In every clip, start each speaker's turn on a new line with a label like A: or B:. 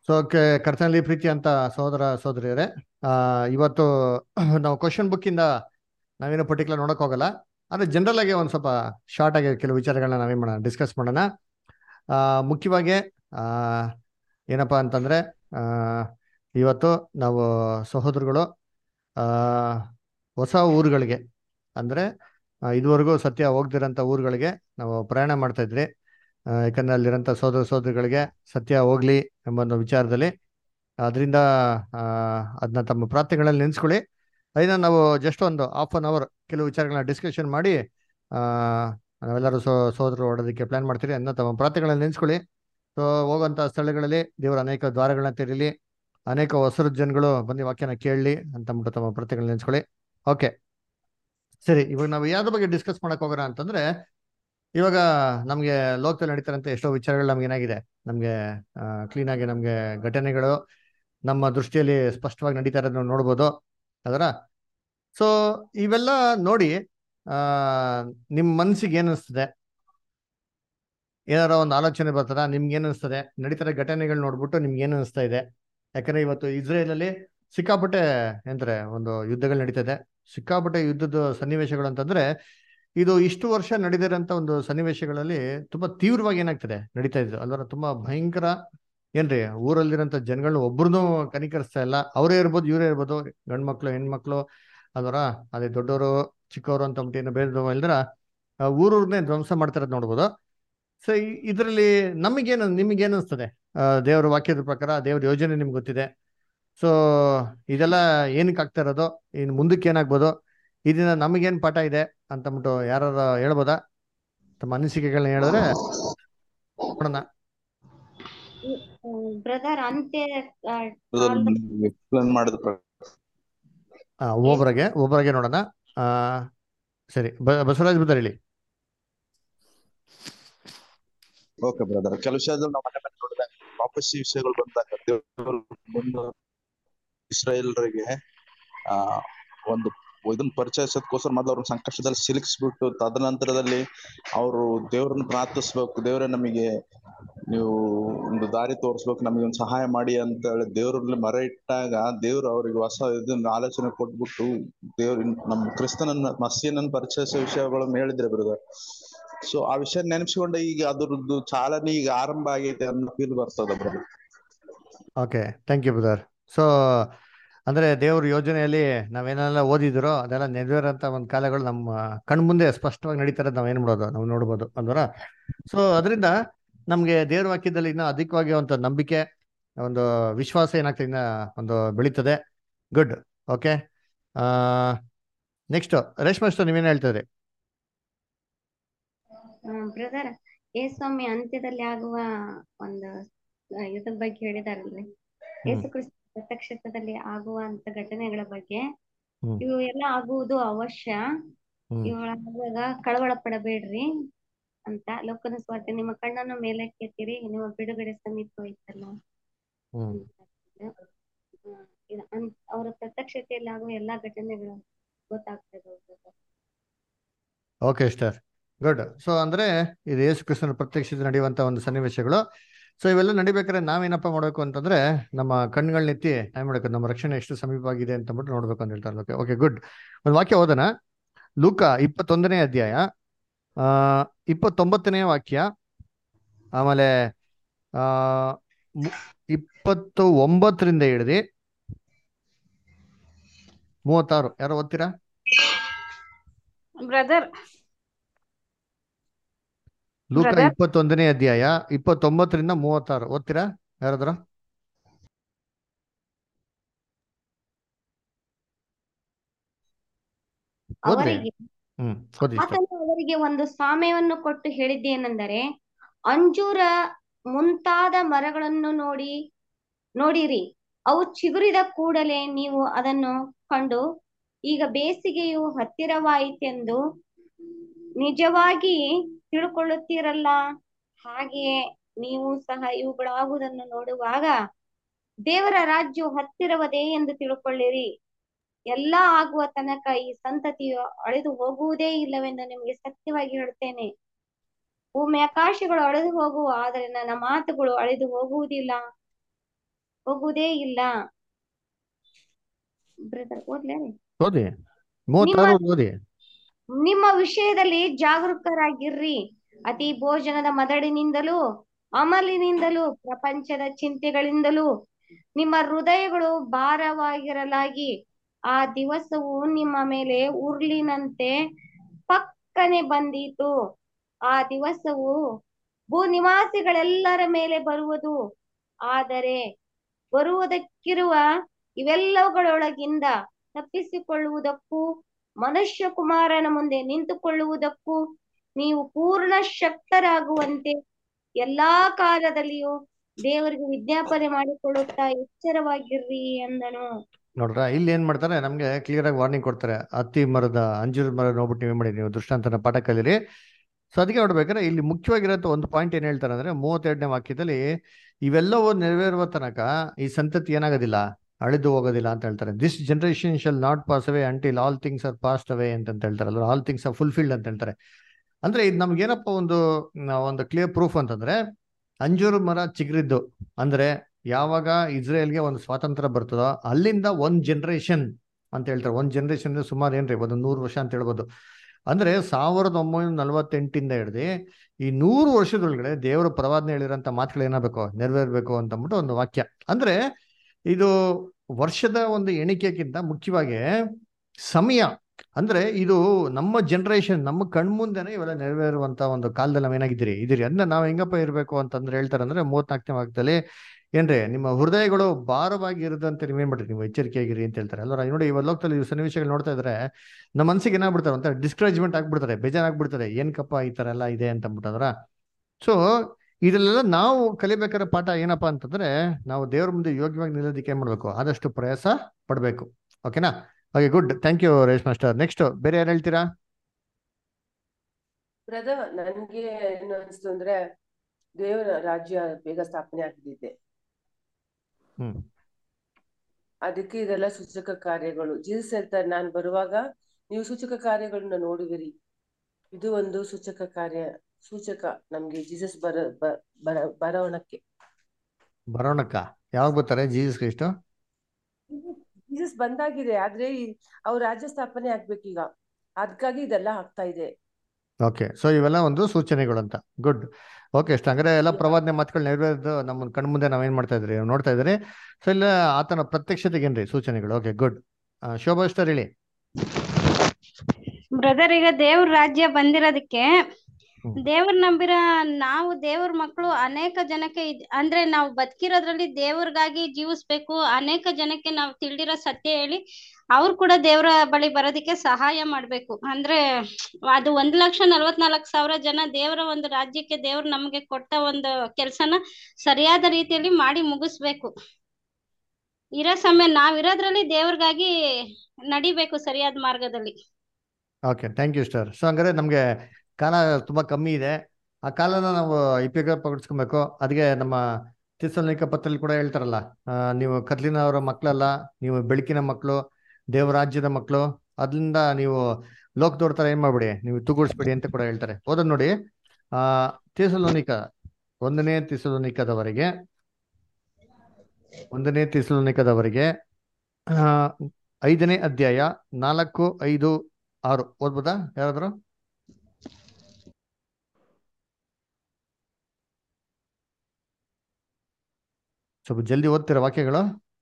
A: So ಕರ್ತನಲ್ಲಿ ಪ್ರೀತಿ ಅಂತ ಸಹೋದರ ಸಹೋದರಿಯರೇ, ಇವತ್ತು ನಾವು ಕ್ವಶನ್ ಬುಕ್ಕಿಂದ ನಾವೇನು ಪರ್ಟಿಕ್ಯುಲರ್ ನೋಡಕ್ ಹೋಗಲ್ಲ. ಆದರೆ ಜನರಲ್ ಆಗಿ ಒಂದು ಸ್ವಲ್ಪ ಶಾರ್ಟ್ ಆಗಿ ಕೆಲವು ವಿಚಾರಗಳನ್ನ ನಾವೇನು ಮಾಡೋಣ, ಡಿಸ್ಕಸ್ ಮಾಡೋಣ. ಮುಖ್ಯವಾಗಿ ಆ, ಏನಪ್ಪ ಅಂತಂದರೆ, ಇವತ್ತು ನಾವು ಸಹೋದರಗಳು ಆ, ಹೊಸ ಊರುಗಳಿಗೆ, ಅಂದರೆ ಇದುವರೆಗೂ ಸತ್ಯ ಹೋಗ್ದಿರೋಂಥ ಊರುಗಳಿಗೆ ನಾವು ಪ್ರಯಾಣ ಮಾಡ್ತಾ ಇದ್ರಿ. ಯಾಕಂದರೆ ಅಲ್ಲಿರೋಂಥ ಸಹೋದರ ಸಹೋದರಿಗಳಿಗೆ ಸತ್ಯ ಹೋಗ್ಲಿ ಎಂಬ ಒಂದು ವಿಚಾರದಲ್ಲಿ ಅದರಿಂದ ಅದನ್ನ ತಮ್ಮ ಪ್ರಾರ್ಥನೆಗಳಲ್ಲಿ ನೆನೆಸ್ಕೊಳ್ಳಿ. ಅದನ್ನ ನಾವು ಜಸ್ಟ್ ಒಂದು ½ ಕೆಲವು ವಿಚಾರಗಳನ್ನ ಡಿಸ್ಕಷನ್ ಮಾಡಿ ಆ, ನಾವೆಲ್ಲರೂ ಸಹೋದರರು ಹೊಡೋದಕ್ಕೆ ಪ್ಲಾನ್ ಮಾಡ್ತೀರಿ. ಅದನ್ನ ತಮ್ಮ ಪ್ರಾರ್ಥನೆಗಳಲ್ಲಿ ನೆನೆಸ್ಕೊಳ್ಳಿ. ಸೊ ಹೋಗೋಂಥ ಸ್ಥಳಗಳಲ್ಲಿ ದೇವರ ಅನೇಕ ದ್ವಾರಗಳನ್ನ ತೆರೀಲಿ, ಅನೇಕ ಹೊಸರು ಜನಗಳು ಬಂದು ವಾಕ್ಯನ ಕೇಳಲಿ ಅಂತಂದ್ಬಿಟ್ಟು ತಮ್ಮ ಪ್ರಾರ್ಥನೆಗಳನ್ನ ನೆನೆಸ್ಕೊಳ್ಳಿ. ಓಕೆ, ಸರಿ. ಇವಾಗ ನಾವು ಯಾವ್ದ್ರ ಬಗ್ಗೆ ಡಿಸ್ಕಸ್ ಮಾಡಕ್ ಹೋಗೋಣ ಅಂತಂದ್ರೆ, ಇವಾಗ ನಮಗೆ ಲೋಕದಲ್ಲಿ ನಡೀತಾರಂತ ಎಷ್ಟೋ ವಿಚಾರಗಳು ನಮ್ಗೆ ಏನಾಗಿದೆ, ನಮಗೆ ಕ್ಲೀನಾಗಿ ನಮಗೆ ಘಟನೆಗಳು ನಮ್ಮ ದೃಷ್ಟಿಯಲ್ಲಿ ಸ್ಪಷ್ಟವಾಗಿ ನಡೀತಾ ಇರೋದನ್ನ ನೋಡ್ಬೋದು ಅದರ. ಸೊ ಇವೆಲ್ಲ ನೋಡಿ ಆ ನಿಮ್ಮ ಮನಸ್ಸಿಗೆ ಏನು ಅನಿಸ್ತದೆ? ಏನಾರ ಒಂದು ಆಲೋಚನೆ ಬರ್ತದ? ನಿಮ್ಗೆ ಏನು ಅನಿಸ್ತದೆ ನಡೀತಾರೆ ಘಟನೆಗಳು ನೋಡ್ಬಿಟ್ಟು? ನಿಮ್ಗೆ ಏನು ಅನಿಸ್ತಾ ಇದೆ? ಯಾಕಂದ್ರೆ ಇವತ್ತು ಇಸ್ರೇಲಲ್ಲಿ ಸಿಕ್ಕಾಪಟ್ಟೆ ಎಂದ್ರೆ ಒಂದು ಯುದ್ಧಗಳು ನಡೀತದೆ. ಸಿಕ್ಕಾಪಟ್ಟೆ ಯುದ್ಧದ ಸನ್ನಿವೇಶಗಳು ಅಂತಂದ್ರೆ, ಇದು ಇಷ್ಟು ವರ್ಷ ನಡೆದಿರೋಂಥ ಒಂದು ಸನ್ನಿವೇಶಗಳಲ್ಲಿ ತುಂಬಾ ತೀವ್ರವಾಗಿ ಏನಾಗ್ತದೆ ನಡೀತಾ ಇದ್ದು ಅಲ್ವರ. ತುಂಬಾ ಭಯಂಕರ ಏನ್ರಿ, ಊರಲ್ಲಿರೋಂಥ ಜನಗಳನ್ನ ಒಬ್ರನ್ನೂ ಕನಿಕರಿಸ್ತಾ ಇಲ್ಲ. ಅವರೇ ಇರ್ಬೋದು, ಇವರೇ ಇರ್ಬೋದು, ಗಂಡ್ಮಕ್ಳು ಹೆಣ್ಮಕ್ಳು ಅಲ್ವರ. ಅದೇ ದೊಡ್ಡವರು ಚಿಕ್ಕವರು ಅಂತ ಅಂದ್ಬಿಟ್ಟು ಬೇರೆ ಇಲ್ದ್ರ ಊರೂರ್ನೇ ಧ್ವಂಸ ಮಾಡ್ತಿರೋದು ನೋಡ್ಬೋದು. ಸೊ ಇದರಲ್ಲಿ ನಿಮಗೇನು ಅನಿಸ್ತದೆ? ದೇವ್ರ ವಾಕ್ಯದ ಪ್ರಕಾರ ದೇವ್ರ ಯೋಜನೆ ನಿಮ್ಗೆ ಗೊತ್ತಿದೆ. ಸೊ ಇದೆಲ್ಲ ಏನಕ್ಕೆ ಆಗ್ತಾ ಇರೋದು, ಇನ್ನು ಮುಂದಕ್ಕೆ ಏನಾಗ್ಬೋದು, ಇದರಿಂದ ನಮಗೇನು ಪಾಠ ಇದೆ ಅಂತಂದ್ಬಿಟ್ಟು ಯಾರು ಹೇಳ್ಬೋದಾ? ತಮ್ಮ ಅನಿಸಿಕೆಗಳನ್ನ ಹೇಳಿದ್ರೆ ನೋಡೋಣ.
B: ಬ್ರದರ್ ಅಂತ್ಯ
C: ಎಕ್ಸ್ಪ್ಲೇನ್ ಮಾಡಿದ
A: ಒಬ್ಬರಾಗೆ ನೋಡೋಣ. ಸರಿ, ಬಸವರಾಜ್ ಬ್ರದರ್ ಹೇಳಿ.
C: ಓಕೆ ಬ್ರದರ್, ಕೆಲವು ವಿಷಯದಲ್ಲಿ ನಾವು ಮನೆ ಮೇಲೆ ನೋಡಿದಾಗ ವಾಪಸ್ ವಿಷಯಗಳು ಬಂದಾಗ ದೇವರು ಬಂದು ಇಸ್ರಾಯೇಲರಿಗೆ ಒಂದು ಇದನ್ನ ಪರಿಚಯಿಸೋದಕ್ಕೋಸ್ಕರ ಮೊದಲು ಅವ್ರನ್ನ ಸಂಕಷ್ಟದಲ್ಲಿ ಸಿಲುಕಿಸ್ಬಿಟ್ಟು ತದನಂತರದಲ್ಲಿ ಅವರು ದೇವ್ರನ್ನ ಪ್ರಾರ್ಥಿಸ್ಬೇಕು, ದೇವರೇ ನಮಗೆ ನೀವು ಒಂದು ದಾರಿ ತೋರಿಸ್ಬೇಕು, ನಮಗೆ ಒಂದು ಸಹಾಯ ಮಾಡಿ ಅಂತ ಹೇಳಿ ದೇವ್ರಲ್ಲಿ ಮೊರೆ ಇಟ್ಟಾಗ ದೇವ್ರು ಅವ್ರಿಗೆ ಹೊಸ ಇದನ್ನ ಆಲೋಚನೆ ಕೊಟ್ಬಿಟ್ಟು ದೇವ್ರ ನಮ್ಮ ಕ್ರಿಸ್ತನನ್ನ ಮಸೀನನ್ನು ಪರಿಚಯಿಸೋ ವಿಷಯಗಳನ್ನು ಹೇಳಿದ್ರೆ ಬ್ರದರ್. ಸೊ ಆ ವಿಷಯ ನೆನಪಿಸ್ಕೊಂಡೆ ಈಗ ಅದ್ರದ್ದು ಚಾಲನೆ ಈಗ ಆರಂಭ ಆಗೈತೆ ಅನ್ನೋ ಫೀಲ್ ಬರ್ತದ brother.
A: Okay, thank you brother. So ಅಂದ್ರೆ ದೇವ್ರ ಯೋಜನೆಯಲ್ಲಿ ನಾವೇನೆಲ್ಲ ಓದಿದಿರೋ ಅದೆಲ್ಲ ನೆರವೇರಂತ ಒಂದು ಕಾಲಗಳು ನಮ್ಮ ಕಣ್ಮುಂದೆ ಸ್ಪಷ್ಟವಾಗಿ ನಡೀತಾರದು ನಾವು ನೋಡ್ಬೋದು ಅಲ್ವರ. ಸೊ ಅದರಿಂದ ನಮ್ಗೆ ದೇವ್ರ ವಾಕ್ಯದಲ್ಲಿ ಇನ್ನೂ ಅಧಿಕವಾಗಿ ಒಂದು ನಂಬಿಕೆ, ಒಂದು ವಿಶ್ವಾಸ ಏನಾಗ್ತದೆ, ಇನ್ನ ಒಂದು ಬೆಳೀತದೆ. ಗುಡ್. ಓಕೆ, ನೆಕ್ಸ್ಟ್ ರೇಷ್ಮಾ ಅಷ್ಟು ನೀವೇನು ಹೇಳ್ತಿದ್ರಿ?
B: ಬ್ರದರ್, ಯೇಸ್ವಾಮಿ ಅಂತ್ಯದಲ್ಲಿ ಆಗುವ ಒಂದು ಇದ್ರ ಬಗ್ಗೆ ಹೇಳಿದಾರಲ್ರಿ, ಯೇಸು ಕ್ರಿಸ್ತ ಪ್ರತ್ಯಕ್ಷದಲ್ಲಿ ಆಗುವಂತ ಘಟನೆಗಳ ಬಗ್ಗೆ. ಇವು ಎಲ್ಲ ಆಗುವುದು ಅವಶ್ಯ, ಇವುಗಳಾಗುವಾಗ ಕಳವಳ ಪಡಬೇಡ್ರಿ ಅಂತ. ಲೋಕನ ಸ್ವಾರ್ಥ ನಿಮ್ಮ ಕಣ್ಣನ್ನು ಮೇಲಕ್ಕೆತ್ತಿರಿ, ನಿಮ್ಮ ಬಿಡುಗಡೆ ಸಮೀಪವಾಯ್ತಲ್ಲ. ಅವರ ಪ್ರತ್ಯಕ್ಷತೆಯಲ್ಲಿ ಆಗುವ ಎಲ್ಲಾ ಘಟನೆಗಳು ಗೊತ್ತಾಗ್ತದೆ.
A: Okay star, good. ಸೊ ಅಂದ್ರೆ ಇದು ಯೇಸು ಕ್ರಿಸ್ತನ ಪ್ರತ್ಯಕ್ಷತೆ ನಡೆಯುವಂತ ಒಂದು ಸನ್ನಿವೇಶಗಳು. ಸೊ ಇವೆಲ್ಲ ನಡಿಬೇಕಾದ್ರೆ ನಾವೇನಪ್ಪ ಮಾಡ್ಬೇಕು ಅಂತಂದ್ರೆ, ನಮ್ಮ ಕಣ್ಗಳನ್ನೆತ್ತಿ ಏನ್ ಮಾಡ್ಬೇಕು, ನಮ್ಮ ರಕ್ಷಣೆ ಎಷ್ಟು ಸಮೀಪವಾಗಿದೆ ಅಂತ ಅಂದ್ಬಿಟ್ಟು ನೋಡ್ಬೇಕು ಅಂತ ಹೇಳ್ತಾರೆ. Okay, good. ಒಂದು ವಾಕ್ಯ ಓದೋಣ. ಲೂಕ 21ನೇ ಅಧ್ಯಾಯ 29ನೇ ವಾಕ್ಯ, ಆಮೇಲೆ 29ರಿಂದ ಹಿಡಿದು 36. ಯಾರೋ ಓದ್ತೀರಾ
D: ಬ್ರದರ್?
A: ಲೂಕ 21ನೇ ಅಧ್ಯಾಯ 29ರಿಂದ 36 ಓದ್ತೀರಾ ಯಾರಾದ್ರ?
B: ಅವರಿಗೆ ಒಂದು ಸಾಮ್ಯವನ್ನು ಕೊಟ್ಟು ಹೇಳಿದ್ದೇನೆಂದರೆ, ಅಂಜೂರ ಮುಂತಾದ ಮರಗಳನ್ನು ನೋಡಿರಿ, ಅವು ಚಿಗುರಿದ ಕೂಡಲೇ ನೀವು ಅದನ್ನು ಕಂಡು, ಈಗ ಬೇಸಿಗೆಯು ಹತ್ತಿರವಾಯಿತೆಂದು ನಿಜವಾಗಿ ತಿಳ್ಕೊಳ್ಳುತ್ತೀರಲ್ಲ. ಹಾಗೆಯೇ ನೀವು ಸಹ ಇವುಗಳಾಗುವುದನ್ನು ನೋಡುವಾಗ ದೇವರ ರಾಜ್ಯವು ಹತ್ತಿರವದೇ ಎಂದು ತಿಳ್ಕೊಳ್ಳಿರಿ. ಎಲ್ಲ ಆಗುವ ತನಕ ಈ ಸಂತತಿಯು ಅಳಿದು ಹೋಗುವುದೇ ಇಲ್ಲವೆಂದು ನಿಮಗೆ ಸತ್ಯವಾಗಿ ಹೇಳುತ್ತೇನೆ. ಭೂಮಿ ಆಕಾಶಗಳು ಅಳಿದು ಹೋಗುವ, ಆದರೆ ನನ್ನ ಮಾತುಗಳು ಅಳಿದು ಹೋಗುವುದಿಲ್ಲ. ಹೋಗುವುದೇ ಇಲ್ಲ. ಬ್ರದರ್ ಓದ್ಲೇ?
A: ಓದಿ,
B: ನಿಮ್ಮ
A: 36 ಓದಿ.
B: ನಿಮ್ಮ ವಿಷಯದಲ್ಲಿ ಜಾಗರೂಕರಾಗಿರ್ರಿ. ಅತಿ ಭೋಜನದ ಮದಡಿನಿಂದಲೂ ಅಮಲಿನಿಂದಲೂ ಪ್ರಪಂಚದ ಚಿಂತೆಗಳಿಂದಲೂ ನಿಮ್ಮ ಹೃದಯಗಳು ಭಾರವಾಗಿರಲಾಗಿ ಆ ದಿವಸವು ನಿಮ್ಮ ಮೇಲೆ ಉರುಳಿನಂತೆ ಪಕ್ಕನೆ ಬಂದೀತು. ಆ ದಿವಸವು ಭೂನಿವಾಸಿಗಳೆಲ್ಲರ ಮೇಲೆ ಬರುವುದು. ಆದರೆ ಬರುವುದಕ್ಕಿರುವ ಇವೆಲ್ಲವುಗಳೊಳಗಿಂದ ತಪ್ಪಿಸಿಕೊಳ್ಳುವುದಕ್ಕೂ ಮನುಷ್ಯ ಕುಮಾರನ ಮುಂದೆ ನಿಂತುಕೊಳ್ಳುವುದಕ್ಕೂ ನೀವು ಪೂರ್ಣ ಶಕ್ತರಾಗುವಂತೆ ಎಲ್ಲಾ ಕಾಲದಲ್ಲಿಯೂ ದೇವರಿಗೆ ವಿಜ್ಞಾಪನೆ ಮಾಡಿಕೊಳ್ಳುತ್ತಾ ಎಚ್ಚರವಾಗಿರ್ರಿ ಎಂದನು.
A: ನೋಡ್ರ, ಇಲ್ಲಿ ಏನ್ ಮಾಡ್ತಾರೆ, ನಮ್ಗೆ ಕ್ಲಿಯರ್ ಆಗಿ ವಾರ್ನಿಂಗ್ ಕೊಡ್ತಾರೆ. ಅಂಜೂರದ ಮರ ನೋಡ್ಬಿಟ್ಟು ನೀವೇ ಮಾಡಿ, ನೀವು ದೃಷ್ಟಾಂತನ ಪಾಠ ಕಲೀರಿ. ಸೊ ಅದಕ್ಕೆ ನೋಡ್ಬೇಕಾದ್ರೆ ಇಲ್ಲಿ ಮುಖ್ಯವಾಗಿರೋ ಒಂದು ಪಾಯಿಂಟ್ ಏನ್ ಹೇಳ್ತಾರೆ ಅಂದ್ರೆ 32ನೇ ವಾಕ್ಯದಲ್ಲಿ, ಇವೆಲ್ಲವೂ ನೆರವೇರುವ ತನಕ ಈ ಸಂತತಿ ಏನಾಗೋದಿಲ್ಲ, ಅಳಿದು ಹೋಗೋದಿಲ್ಲ ಅಂತ ಹೇಳ್ತಾರೆ. This generation shall not pass away until all things are passed away ಅಂತ ಹೇಳ್ತಾರಲ್ಲ, ಆಲ್ ಥಿಂಗ್ಸ್ ಆರ್ ಫುಲ್ಫಿಲ್ಡ್ ಅಂತ ಹೇಳ್ತಾರೆ. ಅಂದ್ರೆ ಇದು ನಮ್ಗೇನಪ್ಪ ಒಂದು ಕ್ಲಿಯರ್ ಪ್ರೂಫ್ ಅಂತಂದ್ರೆ, ಅಂಜೂರ ಮರ ಚಿಗುರಿದ್ದು ಅಂದ್ರೆ ಯಾವಾಗ ಇಸ್ರೇಲ್ಗೆ ಒಂದು ಸ್ವಾತಂತ್ರ್ಯ ಬರ್ತದೋ ಅಲ್ಲಿಂದ ಒಂದ್ ಜನರೇಷನ್ ಅಂತ ಹೇಳ್ತಾರೆ. ಒಂದ್ ಜನರೇಷನ್ ಅಂದ್ರೆ ಸುಮಾರು ಏನ್ರಿ, ಒಂದು 100 ವರ್ಷ ಅಂತ ಹೇಳ್ಬೋದು. ಅಂದ್ರೆ 1948 ಹಿಡ್ದು ಈ 100 ವರ್ಷದೊಳಗಡೆ ದೇವರ ಪ್ರವಾದನೆ ಹೇಳಿರೋಂಥ ಮಾತುಗಳು ಏನಾಗಬೇಕು, ನೆರವೇರ್ಬೇಕು ಅಂತ ಅಂದ್ಬಿಟ್ಟು ಒಂದು ವಾಕ್ಯ. ಅಂದ್ರೆ ಇದು ವರ್ಷದ ಒಂದು ಎಣಿಕೆಗಿಂತ ಮುಖ್ಯವಾಗಿ ಸಮಯ. ಅಂದ್ರೆ ಇದು ನಮ್ಮ ಜನರೇಷನ್, ನಮ್ಮ ಕಣ್ಮುಂದೆನೆ ಇವೆಲ್ಲ ನೆರವೇರುವಂತ ಒಂದು ಕಾಲದಲ್ಲಿ ಇದೀರಿ. ಅದನ್ನ ನಾವು ಹೆಂಗಪ್ಪ ಇರ್ಬೇಕು ಅಂತಂದ್ರೆ ಹೇಳ್ತಾರೆ ಅಂದ್ರೆ 34ನೇ ವಾಕ್ಯದಲ್ಲಿ ಏನ್ರಿ, ನಿಮ್ಮ ಹೃದಯಗಳು ಭಾರವಾಗಿ ಇರದಂತೆ ನೀವೇನ್ ಮಾಡ್ರಿ, ನೀವು ಎಚ್ಚರಿಕೆಯಾಗಿರಿ ಅಂತ ಹೇಳ್ತಾರೆ ಅಲ್ವ. ನೋಡಿ ಇವಾಗ ಲೋಕದಲ್ಲಿ ಸನ್ನಿವೇಶಗಳು ನೋಡ್ತಾ ಇದ್ರೆ ನಮ್ಮ ಮನಸ್ಸಿಗೆ ಏನಾಗ್ಬಿಡ್ತಾರೆ ಅಂತ ಡಿಸ್ಕರೇಜ್ಮೆಂಟ್ ಆಗ್ಬಿಡ್ತಾರೆ, ಬೇಜಾರಾಗ್ಬಿಡ್ತಾರೆ, ಏನ್ಕಪ್ಪ ಈ ತರ ಎಲ್ಲ ಇದೆ ಅಂತ ಅಂದ್ಬಿಟ್ಟದ್ರ. ಸೊ ಇದೆಲ್ಲ ನಾವು ಕಲಿಬೇಕಾದ ಪಾಠ ಏನಪ್ಪಾ ಅಂತಂದ್ರೆ, ನಾವು ದೇವ್ರ ಮುಂದೆ ಯೋಗ್ಯವಾಗಿ ನಿಲ್ಲೋದಕ್ಕೆ ಏನ್ ಮಾಡ್ಬೇಕು, ಆದಷ್ಟು ಪ್ರಯಾಸ ಪಡ್ಬೇಕು. ಓಕೆನಾ? ಓಕೆ, ಗುಡ್, ಥ್ಯಾಂಕ್ ಯು ರೇಷ್ ಮಾಸ್ಟರ್. ನೆಕ್ಸ್ಟ್ ಬೇರೆ ಯಾರು ಹೇಳ್ತೀರಾ?
D: ಬ್ರದರ್, ನನ್ಗೆ ಏನು ಅನಿಸ್ತು ಅಂದ್ರೆ ದೇವರ ರಾಜ್ಯ ಬೇಗ ಸ್ಥಾಪನೆ ಆಗ್ತಿದೆ. ಅದಕ್ಕೆ ಇದೆಲ್ಲ ಸೂಚಕ ಕಾರ್ಯಗಳು. ಜೀಸಸ್ ಹೇಳ್ತಾರೆ, ನಾನು ಬರುವಾಗ ನೀವು ಸೂಚಕ ಕಾರ್ಯಗಳನ್ನ ನೋಡುವಿರಿ. ಇದು ಒಂದು ಸೂಚಕ ನಮ್ಗೆ ಜೀಸಸ್ ಬರೋಣಕ್ಕೆ.
A: ಯಾವಾಗ ಬರ್ತಾರೆ ಜೀಸಸ್ ಕ್ರಿಸ್ಟ್?
D: ಜೀಸಸ್ ಬಂದಾಗಿದೆ, ಆದ್ರೆ ಅವ್ರ ರಾಜ್ಯ ಸ್ಥಾಪನೆ ಆಗ್ಬೇಕೀಗ, ಅದಕ್ಕಾಗಿ ಇದೆಲ್ಲ ಆಗ್ತಾ ಇದೆ.
A: ಓಕೆ, ಸೊ ಇವೆಲ್ಲ ಒಂದು ಸೂಚನೆಗಳು ಅಂತ. ಗುಡ್. ಓಕೆ, ಅಷ್ಟ ಹಂಗಾರೆ ಎಲ್ಲ ಪ್ರವಾದನೆ ಮಾತುಗಳು ನೆರವೇರಿದ್ದು ನಮ್ಮ ಕಣ್ಮುಂದೆ ನಾವೇನ್ ಮಾಡ್ತಾ ಇದ್ರಿ, ನೋಡ್ತಾ ಇದ್ರಿ. ಸೊ ಇಲ್ಲ ಆತನ ಪ್ರತ್ಯಕ್ಷತೆಗೇನ್ರಿ ಸೂಚನೆಗಳು. Okay, good. ಶೋಭಾ ಅಷ್ಟರ್ ಹೇಳಿ.
E: ಬ್ರದರ್, ಈಗ ದೇವ್ರ ರಾಜ್ಯ ಬಂದಿರೋದಕ್ಕೆ ದೇವ್ರ ನಂಬಿರ ನಾವು ದೇವ್ರ ಮಕ್ಕಳು ಅನೇಕ ಜನಕ್ಕೆ ಅಂದ್ರೆ ನಾವು ಬದುಕಿರೋದ್ರಲ್ಲಿ ದೇವ್ರಿಗಾಗಿ ಜೀವಿಸ್ಬೇಕು. ಅನೇಕ ಜನಕ್ಕೆ ನಾವು ತಿಳಿದಿರೋ ಸತ್ಯ ಹೇಳಿ ಅವ್ರು ಕೂಡ ದೇವ್ರ ಬಳಿ ಬರೋದಕ್ಕೆ ಸಹಾಯ ಮಾಡ್ಬೇಕು. ಅಂದ್ರೆ ಅದು 1,44,000 ಜನ ದೇವರ ಒಂದು ರಾಜ್ಯಕ್ಕೆ ದೇವ್ರು ನಮ್ಗೆ ಕೊಟ್ಟ ಒಂದು ಕೆಲ್ಸನ ಸರಿಯಾದ ರೀತಿಯಲ್ಲಿ ಮಾಡಿ ಮುಗಿಸ್ಬೇಕು. ಇರೋ ಸಮಯ ನಾವಿರೋದ್ರಲ್ಲಿ ದೇವ್ರಿಗಾಗಿ ನಡಿಬೇಕು ಸರಿಯಾದ ಮಾರ್ಗದಲ್ಲಿ.
A: Okay, thank you sister. So ಹಂಗಾರೆ ನಮ್ಗೆ ಕಾಲ ತುಂಬಾ ಕಮ್ಮಿ ಇದೆ. ಆ ಕಾಲನ ನಾವು ಪಡಿಸ್ಕೊಬೇಕು. ಅದಕ್ಕೆ ನಮ್ಮ ಥೆಸಲೋನಿಕ ಪತ್ರದಲ್ಲಿ ಕೂಡ ಹೇಳ್ತಾರಲ್ಲ, ನೀವು ಕತ್ಲಿನವರ ಮಕ್ಕಳಲ್ಲ, ನೀವು ಬೆಳಕಿನ ಮಕ್ಕಳು, ದೇವರಾಜ್ಯದ ಮಕ್ಕಳು. ಅದರಿಂದ ನೀವು ಲೋಕದವ್ರ ತರ ಏನ್ ಮಾಡ್ಬೇಡಿ, ನೀವು ತೂಗುಡಿಸ್ಬೇಡಿ ಅಂತ ಕೂಡ ಹೇಳ್ತಾರೆ. ಓದೋದ್ ನೋಡಿ, ಥೆಸಲೋನಿಕ 1ನೇ ಥೆಸಲೋನಿಕದವರೆಗೆ 5ನೇ ಅಧ್ಯಾಯ 4, 5, 6 ಓದ್ಬೋದಾ ಯಾರಾದ್ರು? ಸ್ವಲ್ಪ ಜಲ್ದಿ ಓದ್ತೀರಾ ವಾಕ್ಯಗಳು?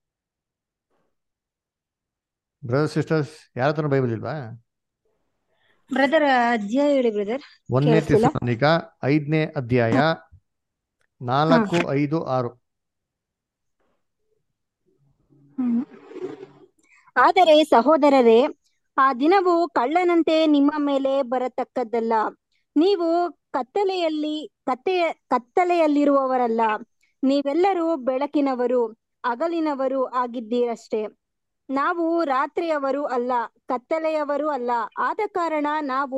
A: ಬ್ರದರ್ ಸಿಸ್ಟರ್ಸ್, ಯಾರ ಹತ್ರ ಬೈಬಲ್ ಇಲ್ವಾ?
F: ಬ್ರದರ್ ಅಧ್ಯಾಯ ಹೇಳಿ ಬ್ರದರ್.
A: 1ನೇ ಥೆಸಲೋನಿಕ 5ನೇ ಅಧ್ಯಾಯ 4, 5, 6.
F: ಆದರೆ ಸಹೋದರರೇ, ಆ ದಿನವು ಕಳ್ಳನಂತೆ ನಿಮ್ಮ ಮೇಲೆ ಬರತಕ್ಕದ್ದಲ್ಲ. ನೀವು ಕತ್ತಲೆಯಲ್ಲಿರುವವರಲ್ಲ, ನೀವೆಲ್ಲರೂ ಬೆಳಕಿನವರು, ಹಗಲಿನವರು ಆಗಿದ್ದೀರಷ್ಟೇ. ನಾವು ರಾತ್ರಿಯವರು ಅಲ್ಲ, ಕತ್ತಲೆಯವರು ಅಲ್ಲ. ಆದ ಕಾರಣ ನಾವು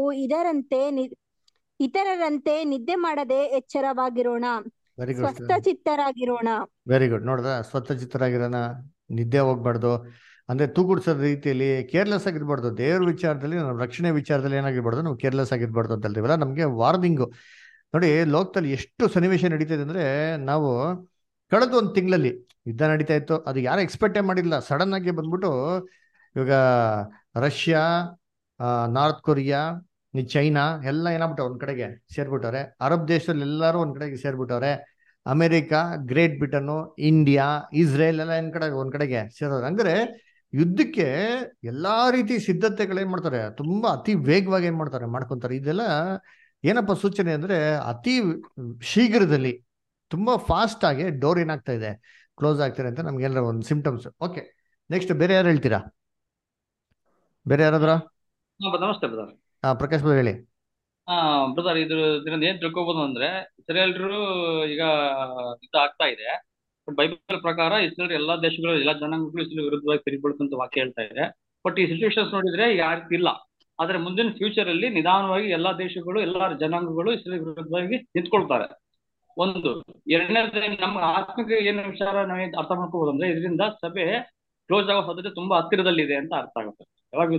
F: ಇತರರಂತೆ ನಿದ್ದೆ ಮಾಡದೆ ಎಚ್ಚರವಾಗಿರೋಣ, ಸ್ವಸ್ಥಚಿತ್ತರಾಗಿರೋಣ.
A: Very good. ನೋಡ್ದ, ಸ್ವಸ್ಥಚಿತ್ತರಾಗಿರೋಣ, ನಿದ್ದೆ ಹೋಗ್ಬಾರ್ದು. ಅಂದ್ರೆ ತೂಗುಡ್ಸೋದ್ ರೀತಿಯಲ್ಲಿ ಕೇರ್ಲೆಸ್ ಆಗಿರ್ಬಾರ್ದು. ದೇವ್ರ ವಿಚಾರದಲ್ಲಿ, ನಮ್ಮ ರಕ್ಷಣೆ ವಿಚಾರದಲ್ಲಿ ಏನಾಗಿರ್ಬಾರ್ದು, ನಾವು ಕೇರ್ಲೆಸ್ ಆಗಿರ್ಬಾರ್ದು ಅಂತ ಹೇಳ್ತೀವಲ್ಲ, ನಮ್ಗೆ ವಾರ್ನಿಂಗು. ನೋಡಿ ಲೋಕದಲ್ಲಿ ಎಷ್ಟು ಸನ್ನಿವೇಶ ನಡೀತಿದೆ ಅಂದ್ರೆ, ನಾವು ಕಳೆದ ಒಂದು ತಿಂಗಳಲ್ಲಿ ಯುದ್ಧ ನಡೀತಾ ಇತ್ತು. ಅದು ಯಾರು ಎಕ್ಸ್ಪೆಕ್ಟೇ ಮಾಡಿಲ್ಲ, ಸಡನ್ ಆಗಿ ಬಂದ್ಬಿಟ್ಟು ಇವಾಗ ರಷ್ಯಾ, ನಾರ್ತ್ ಕೊರಿಯಾ, ಚೈನಾ ಎಲ್ಲ ಏನಾಗ್ಬಿಟ್ಟು ಒಂದ್ ಕಡೆಗೆ ಸೇರ್ಬಿಟ್ಟವ್ರೆ. ಅರಬ್ ದೇಶದಲ್ಲಿ ಎಲ್ಲರೂ ಒಂದ್ ಕಡೆಗೆ ಸೇರ್ಬಿಟ್ಟವ್ರೆ. ಅಮೆರಿಕಾ, ಗ್ರೇಟ್ ಬ್ರಿಟನ್ನು, ಇಂಡಿಯಾ, ಇಸ್ರೇಲ್ ಎಲ್ಲ ಒಂದ್ ಕಡೆಗೆ ಸೇರೋರು. ಅಂದ್ರೆ ಯುದ್ಧಕ್ಕೆ ಎಲ್ಲಾ ರೀತಿ ಸಿದ್ಧತೆಗಳೇನ್ ಮಾಡ್ತಾರೆ, ತುಂಬಾ ಅತಿ ವೇಗವಾಗಿ ಏನ್ ಮಾಡ್ತಾರೆ, ಮಾಡ್ಕೊಂತಾರೆ. ಇದೆಲ್ಲ ಏನಪ್ಪ ಸೂಚನೆ ಅಂದ್ರೆ ಅತಿ ಶೀಘ್ರದಲ್ಲಿ ತುಂಬಾ ಫಾಸ್ಟ್ ಆಗಿ ಡೋರ್ ಏನಾಗ್ತಾ ಇದೆ, ಕ್ಲೋಸ್ ಆಗ್ತಾರೆ ಅಂತ ನಮ್ಗೆ ಏನಾರ ಒಂದು ಸಿಂಪ್ಟಮ್ಸ್. ಓಕೆ, ನೆಕ್ಸ್ಟ್ ಬೇರೆ ಯಾರು ಹೇಳ್ತೀರಾ? ಬೇರೆ ಯಾರಾದ್ರ?
G: ನಮಸ್ತೆ ಬ್ರದರ್.
A: ಪ್ರಕಾಶ್ ಬ್ರದರ್ ಹೇಳಿ.
G: ಬ್ರದರ್, ಇದರಿಂದ ಏನ್ ತಿಳ್ಕೊಬಹುದು ಅಂದ್ರೆ, ಇಸ್ರೇಲ್ರು ಈಗ ಯುದ್ಧ ಆಗ್ತಾ ಇದೆ. ಬೈಬಲ್ ಪ್ರಕಾರ ಇಸ್ರೇಲ್ ಎಲ್ಲಾ ದೇಶಗಳು, ಎಲ್ಲಾ ಜನಾಂಗಗಳು ಇಸ್ರೇಲ್ ವಿರುದ್ಧವಾಗಿ ತಿರುಗಿಬಿಡುತ್ತಂತ ವಾಕ್ಯ ಹೇಳ್ತಾ ಇದೆ. ಬಟ್ ಈ ಸಿಚುವೇಶನ್ಸ್ ನೋಡಿದ್ರೆ ಯಾರು ಇಲ್ಲ. ಆದ್ರೆ ಮುಂದಿನ ಫ್ಯೂಚರ್ ಅಲ್ಲಿ ನಿಧಾನವಾಗಿ ಎಲ್ಲಾ ದೇಶಗಳು, ಎಲ್ಲಾ ಜನಾಂಗಗಳು ಇಸ್ರೇಲ್ ವಿರುದ್ಧವಾಗಿ ನಿಂತ್ಕೊಳ್ತಾರೆ. ಒಂದು. ಎರಡನೇದು, ನಮ್ಮ ಆತ್ಮಿಕ ಏನು ವಿಚಾರ ನಾವು ಅರ್ಥ ಮಾಡ್ಕೋಬಹುದು ಅಂದ್ರೆ, ಇದರಿಂದ ಸಭೆ ಕ್ಲೋಸ್ ಆಗೋ ಸಾಧ್ಯತೆ ತುಂಬಾ ಹತ್ತಿರದಲ್ಲಿದೆ ಅಂತ ಅರ್ಥ ಆಗುತ್ತೆ. ಯಾವಾಗ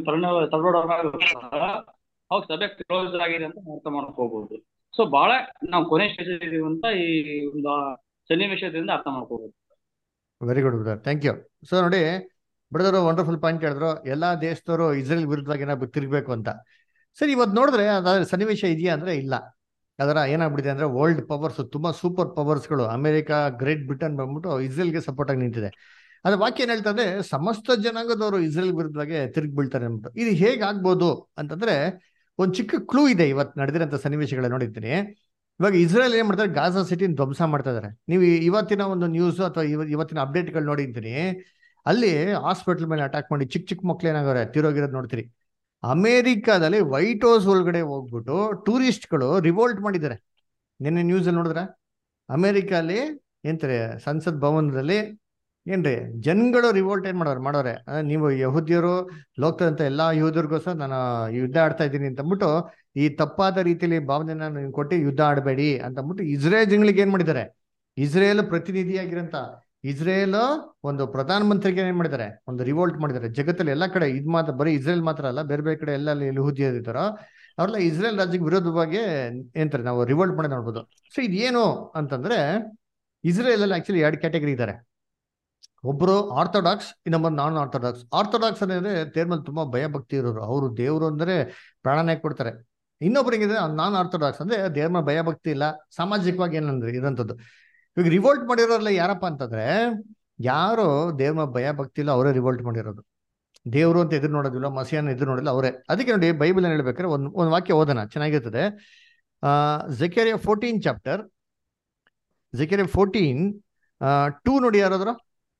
G: ಅವಾಗ ಸಭೆ ಕ್ಲೋಸ್ ಆಗಿದೆ ಅಂತ ಅರ್ಥ ಮಾಡ್ಕೋಬಹುದು. ಸೊ ಬಹಳ ನಾವು ಕೊನೆ ಸ್ಟೇಜ್ ಇದೀವಿ ಅಂತ ಈ ಒಂದು ಸನ್ನಿವೇಶದಿಂದ ಅರ್ಥ ಮಾಡ್ಕೋಬಹುದು.
A: Very good brother, thank you. So ನೋಡಿ ಬ್ರದರ್, ವಂಡರ್ಫುಲ್ ಪಾಯಿಂಟ್ ಹೇಳಿದ್ರು. ಎಲ್ಲಾ ದೇಶದವರು ಇಸ್ರೇಲ್ ವಿರುದ್ಧವಾಗಿ ಏನಾದ್ರು ತಿರ್ಗಬೇಕು ಅಂತ. ಸರಿ, ಇವತ್ತು ನೋಡಿದ್ರೆ ಅದಾದ್ರೆ ಸನ್ನಿವೇಶ ಇದೆಯಾ ಅಂದ್ರೆ ಇಲ್ಲ. ಅದರ ಏನಾಗ್ಬಿಟ್ಟಿದೆ ಅಂದ್ರೆ ವರ್ಲ್ಡ್ ಪವರ್ಸ್, ತುಂಬಾ ಸೂಪರ್ ಪವರ್ಸ್ಗಳು, ಅಮೆರಿಕಾ, ಗ್ರೇಟ್ ಬ್ರಿಟನ್ ಬಂದ್ಬಿಟ್ಟು ಇಸ್ರೇಲ್ಗೆ ಸಪೋರ್ಟ್ ಆಗಿ ನಿಂತಿದೆ. ಅದ್ರ ವಾಕ್ಯ ಏನ್ ಹೇಳ್ತಾ ಇದೆ, ಸಮಸ್ತ ಜನಾಂಗದವರು ಇಸ್ರೇಲ್ ವಿರುದ್ಧವಾಗಿ ತಿರುಗಿ ಬೀಳ್ತಾರೆ ಅಂದ್ಬಿಟ್ಟು. ಇದು ಹೇಗಾಗ್ಬೋದು ಅಂತಂದ್ರೆ ಒಂದು ಚಿಕ್ಕ ಕ್ಲೂ ಇದೆ ಇವತ್ತು ನಡೆದಿರೋಂಥ ಸನ್ನಿವೇಶಗಳ ನೋಡಿದ್ದೀನಿ. ಇವಾಗ ಇಸ್ರೇಲ್ ಏನ್ ಮಾಡ್ತಾರೆ, ಗಾಜಾ ಸಿಟಿನ ಧ್ವಂಸ ಮಾಡ್ತಾ ಇದಾರೆ. ನೀವು ಇವತ್ತಿನ ಒಂದು ನ್ಯೂಸ್ ಅಥವಾ ಇವತ್ತಿನ ಅಪ್ಡೇಟ್ಗಳು ನೋಡಿದ್ದೀನಿ, ಅಲ್ಲಿ ಹಾಸ್ಪಿಟಲ್ ಮೇಲೆ ಅಟ್ಯಾಕ್ ಮಾಡಿ ಚಿಕ್ಕ ಚಿಕ್ಕ ಮಕ್ಳು ಏನಾಗವ್ರೆ, ತೀರೋಗಿರೋದು ನೋಡ್ತೀರಿ. ಅಮೇರಿಕಾದಲ್ಲಿ ವೈಟ್ ಹೌಸ್ ಒಳಗಡೆ ಹೋಗ್ಬಿಟ್ಟು ಟೂರಿಸ್ಟ್ಗಳು ರಿವೋಲ್ಟ್ ಮಾಡಿದ್ದಾರೆ. ನಿನ್ನೆ ನ್ಯೂಸ್ ಅಲ್ಲಿ ನೋಡಿದ್ರೆ ಅಮೇರಿಕಲ್ಲಿ ಏನ್ತಾರೆ, ಸಂಸತ್ ಭವನದಲ್ಲಿ ಏನ್ರಿ ಜನಗಳು ರಿವೋಲ್ಟ್ ಏನ್ ಮಾಡೋರೆ, ನೀವು ಯಹೂದ್ಯರು ಲೋಕದಂತ ಎಲ್ಲಾ ಯಹೂದ್ಯರಿಗೋಸ್ಕರ ನಾನು ಯುದ್ಧ ಆಡ್ತಾ ಇದ್ದೀನಿ ಅಂತ ಅಂದ್ಬಿಟ್ಟು, ಈ ತಪ್ಪಾದ ರೀತಿಯಲ್ಲಿ ಭಾವನೆನ ನೀವು ಕೊಟ್ಟು ಯುದ್ಧ ಆಡಬೇಡಿ ಅಂತ ಅಂದ್ಬಿಟ್ಟು ಇಸ್ರೇಲ್ ಜನಗಳಿಗೆ ಏನ್ ಮಾಡಿದ್ದಾರೆ, ಇಸ್ರೇಲ್ ಪ್ರತಿನಿಧಿಯಾಗಿರಂತ ಇಸ್ರೇಲ್ ಒಂದು ಪ್ರಧಾನ ಮಂತ್ರಿಗೆ ಏನ್ ಮಾಡಿದ್ದಾರೆ, ಒಂದು ರಿವೋಲ್ಟ್ ಮಾಡಿದ್ದಾರೆ. ಜಗತ್ತಲ್ಲಿ ಎಲ್ಲಾ ಕಡೆ ಇದು ಮಾತ್ರ, ಬರೀ ಇಸ್ರೇಲ್ ಮಾತ್ರ ಅಲ್ಲ, ಬೇರೆ ಬೇರೆ ಕಡೆ ಎಲ್ಲ ಯಹೂದ್ಯರು ಇದ್ದಾರೋ ಅವ್ರೆಲ್ಲ ಇಸ್ರೇಲ್ ರಾಜ್ಯಕ್ಕೆ ವಿರೋಧವಾಗಿ ಏನಂತಾರೆ, ನಾವು ರಿವೋಲ್ಟ್ ಮಾಡಿ ನೋಡ್ಬೋದು. ಸೊ ಇದೇನು ಅಂತಂದ್ರೆ, ಇಸ್ರೇಲ್ ಅಲ್ಲಿ ಆಕ್ಚುಲಿ 2 ಕ್ಯಾಟಗರಿ ಇದ್ದಾರೆ. ಒಬ್ರು ಆರ್ಥೋಡಾಕ್ಸ್, ಇನ್ನೊಬ್ಬರು ನಾನ್ ಆರ್ಥೋಡಾಕ್ಸ್. ಆರ್ಥೋಡಾಕ್ಸ್ ಅಂದ್ರೆ ದೇವ್ರ ಮೇಲೆ ತುಂಬಾ ಭಯ ಭಕ್ತಿ ಇರೋರು, ಅವರು ದೇವ್ರು ಅಂದ್ರೆ ಪ್ರಾಣನೇ ಕೊಡ್ತಾರೆ. ಇನ್ನೊಬ್ರಿಗೆ ನಾನ್ ಆರ್ಥೋಡಾಕ್ಸ್ ಅಂದ್ರೆ ದೇವ್ರ ಮೇಲೆ ಭಯ ಭಕ್ತಿ ಇಲ್ಲ, ಸಾಮಾಜಿಕವಾಗಿ ಏನಂದ್ರೆ ಇರೋಂಥದ್ದು. ಇವಾಗ ರಿವೋಲ್ಟ್ ಮಾಡಿರೋಲ್ಲ ಯಾರಪ್ಪ ಅಂತಂದ್ರೆ, ಯಾರು ದೇವ್ರ ಮೇಲೆ ಭಯ ಭಕ್ತಿ ಇಲ್ಲ ಅವರೇ ರಿವೋಲ್ಟ್ ಮಾಡಿರೋದು. ದೇವ್ರು ಅಂತ ಎದುರು ನೋಡೋದಿಲ್ಲ, ಮಸಿಯನ್ನ ಎದುರು ನೋಡಿಲ್ಲ ಅವರೇ. ಅದಕ್ಕೆ ನೋಡಿ ಬೈಬಲ್ ಏನ್ ಹೇಳ್ಬೇಕಾದ್ರೆ ಒಂದು ವಾಕ್ಯ ಓದೋಣ, ಚೆನ್ನಾಗಿರ್ತದೆ. ಜೆಕರಿಯಾ 14 ಚಾಪ್ಟರ್, ಜೆಕರಿಯಾ 14:2 ನೋಡಿ ಯಾರಾದ್ರು.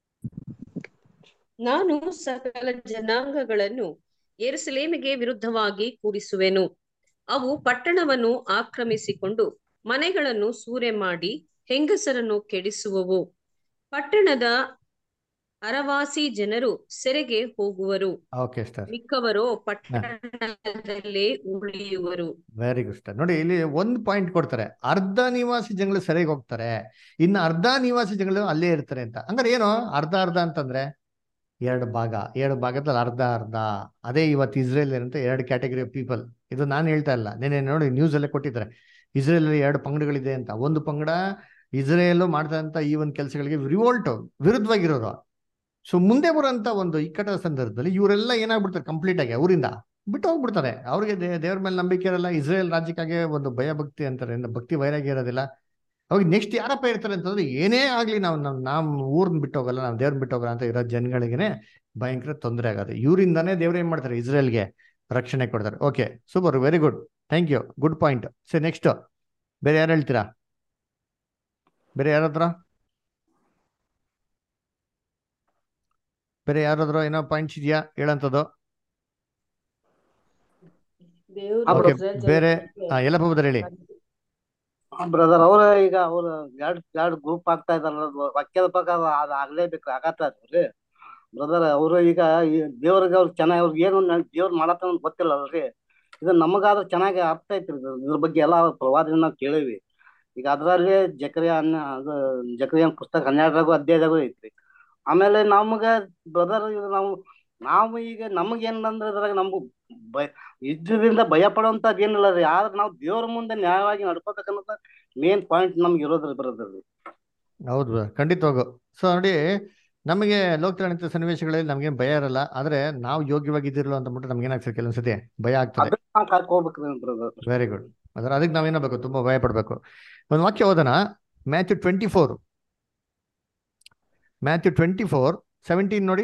H: ನಾನು ಸಕಲ ಜನಾಂಗಗಳನ್ನು ಯೆರೂಸಲೇಮಿಗೆ ವಿರುದ್ಧವಾಗಿ ಕೂಡಿಸುವೆನು. ಅವು ಪಟ್ಟಣವನ್ನು ಆಕ್ರಮಿಸಿಕೊಂಡು ಮನೆಗಳನ್ನು ಸೂರೆ ಮಾಡಿ ಹೆಂಗಸರನ್ನು ಕೆಡಿಸುವವು. ಪಟ್ಟಣದ ಅರವಾಸಿ ಜನರು ಸೆರೆಗೆ ಹೋಗುವರು, ಮಿಕ್ಕವರು ಪಟ್ಟಣದಲ್ಲೇ ಉಳಿಯುವರು.
A: Very good sister. ನೋಡಿ ಇಲ್ಲಿ ಒಂದು ಪಾಯಿಂಟ್ ಕೊಡ್ತಾರೆ, ಅರ್ಧ ನಿವಾಸಿ ಜನಗಳು ಸೆರೆಗೆ ಹೋಗ್ತಾರೆ, ಇನ್ನು ಅರ್ಧ ನಿವಾಸಿ ಜನಗಳು ಅಲ್ಲೇ ಇರ್ತಾರೆ ಅಂತ. ಹಂಗಾರೆ ಏನು ಅರ್ಧ ಅರ್ಧ ಅಂತಂದ್ರೆ 2 ಭಾಗ, 2 ಭಾಗದಲ್ಲಿ ಅರ್ಧ ಅರ್ಧ. ಅದೇ ಇವತ್ತು ಇಸ್ರೇಲ್ ಏನಂತ 2 ಕ್ಯಾಟಗರಿ ಆಫ್ ಪೀಪಲ್. ಇದು ನಾನು ಹೇಳ್ತಾ ಇಲ್ಲ, ನೆನೆ ನೋಡಿ ನ್ಯೂಸ್ ಅಲ್ಲೇ ಕೊಟ್ಟಿದ್ದಾರೆ. ಇಸ್ರೇಲ್ ಅಲ್ಲಿ 2 ಪಂಗಡಗಳಿದೆ ಅಂತ. ಒಂದು ಪಂಗಡ ಇಸ್ರೇಲ್ ಮಾಡ್ತಾ ಅಂತ ಈ ಒಂದು ಕೆಲಸಗಳಿಗೆ ರಿವೋಲ್ಟ್ ವಿರುದ್ಧವಾಗಿರೋರು. ಸೊ ಮುಂದೆ ಬರೋಂತ ಒಂದು ಇಕ್ಕಟ್ಟ ಸಂದರ್ಭದಲ್ಲಿ ಇವರೆಲ್ಲ ಏನಾಗ್ಬಿಡ್ತಾರೆ, ಕಂಪ್ಲೀಟ್ ಆಗಿ ಅವರಿಂದ ಬಿಟ್ಟು ಹೋಗ್ಬಿಡ್ತಾರೆ. ಅವ್ರಿಗೆ ದೇವ್ರ ಮೇಲೆ ನಂಬಿಕೆ ಇರಲ್ಲ, ಇಸ್ರೇಲ್ ರಾಜ್ಯಕ್ಕಾಗಿ ಒಂದು ಭಯ ಭಕ್ತಿ ಅಂತಾರೆ, ಭಕ್ತಿ ವೈರಾಗ್ಯ ಇರೋದಿಲ್ಲ. ಅವಾಗ ನೆಕ್ಸ್ಟ್ ಯಾರಪ್ಪ ಇರ್ತಾರೆ ಅಂತಂದ್ರೆ, ಏನೇ ಆಗ್ಲಿ ನಾವು ಊರ್ನ ಬಿಟ್ಟು ಹೋಗಲ್ಲ, ನಾವು ದೇವ್ರನ್ನ ಬಿಟ್ಟು ಹೋಗಲ್ಲ ಅಂತ ಇರೋ ಜನಗಳಿಗೆನೆ ಭಯಂಕರ ತೊಂದರೆ ಆಗೋದು. ಇವರಿಂದಾನೇ ದೇವ್ರು ಏನ್ ಮಾಡ್ತಾರೆ, ಇಸ್ರೇಲ್ಗೆ ರಕ್ಷಣೆ ಕೊಡ್ತಾರೆ. Okay, super, very good, thank you, good point. ಸರಿ, ನೆಕ್ಸ್ಟ್ ಬೇರೆ ಯಾರು ಹೇಳ್ತೀರಾ? ಬೇರೆ ಯಾರಾದ್ರ ಏನೋ ಪಾಯಿಂಟ್ಸ್ ಇದೆಯಾ ಹೇಳಂತದ್ದು? ಬೇರೆ ಎಲ್ಲ ಹೋದ್ರೆ ಹೇಳಿ
I: ಬ್ರದರ್. ಈಗ ಅವ್ರು ಎರಡು ಗ್ರೂಪ್ ಆಗ್ತಾ ಇದಾರ, ವಾಕ್ಯದ ಪ್ರಕಾರ ಅದು ಆಗ್ಲೇಬೇಕು, ಆಗತ್ತೀ ಬ್ರದರ್. ಅವರು ಈಗ ದೇವ್ರಿಗೆ ಅವ್ರಿಗೆ ಚೆನ್ನಾಗಿ, ಅವ್ರಿಗೆ ಏನು ದೇವ್ರ ಮಾಡತ್ತ ಗೊತ್ತಿಲ್ಲ ಅಲ್ರಿ. ಇದು ನಮಗಾದ್ರೂ ಚೆನ್ನಾಗಿ ಅರ್ಥ ಐತ್ರಿ ಇದ್ರ ಬಗ್ಗೆ ಎಲ್ಲ ಪ್ರವಾದದಿಂದ ನಾವು ಕೇಳೀವಿ. ಈಗ ಅದ್ರಲ್ಲಿ ಜಕರಿಯನ್ ಪುಸ್ತಕ 12 ಅಧ್ಯಾಯದಾಗೂ ಐತ್ರಿ. ಆಮೇಲೆ ನಮ್ಗ ಬ್ರದರ್ ನಾವು ಈಗ ನಮಗೇನಂದ್ರೆ ಇದ್ರಾಗ ನಮ್ಗೂ ಇದರಿಂದ ಭಯ ಪಡುವಂತದ್ ಏನಿಲ್ಲ ರೀ. ಆದ್ರೆ ನಾವು ದೇವ್ರ ಮುಂದೆ ನ್ಯಾಯವಾಗಿ ನಡ್ಕೋಬೇಕನ್ನೋದ ಮೇನ್ ಪಾಯಿಂಟ್ ನಮ್ಗೆ ಇರೋದ್ರಿ ಬ್ರದರ್.
A: ಹೌದು brother, ಖಂಡಿತವಾಗೂ. ಸೊ ನೋಡಿ, ನಮಗೆ ಲೋಕದಲ್ಲಿ ಸನ್ನಿವೇಶಗಳಲ್ಲಿ ನಮ್ಗೇನು ಭಯ ಇರಲ್ಲ, ಆದ್ರೆ ನಾವು ಯೋಗ್ಯವಾಗಿದ್ದಿರಲ್ಲ ಅಂತ ಬಿಟ್ಟು ನಮ್ಗೇನಾಗ್ತದೆ ಕೆಲವೊಂದ್ಸತಿ ಭಯ ಆಗ್ತದೆ.
I: ಅದನ್ನ ನಾವು ಕಾಯ್ಕೋಬೇಕ್ರಿ ಬ್ರದರ್.
A: Very good. ಅದಕ್ಕೆ ನಾವೇನಾಗಬೇಕು, ತುಂಬಾ ಭಯ ಪಡ್ಬೇಕು. ಒಂದು ವಾಕ್ಯ ಓದೋಣ, ಮ್ಯಾಥ್ಯೂ 24:17 ನೋಡಿ.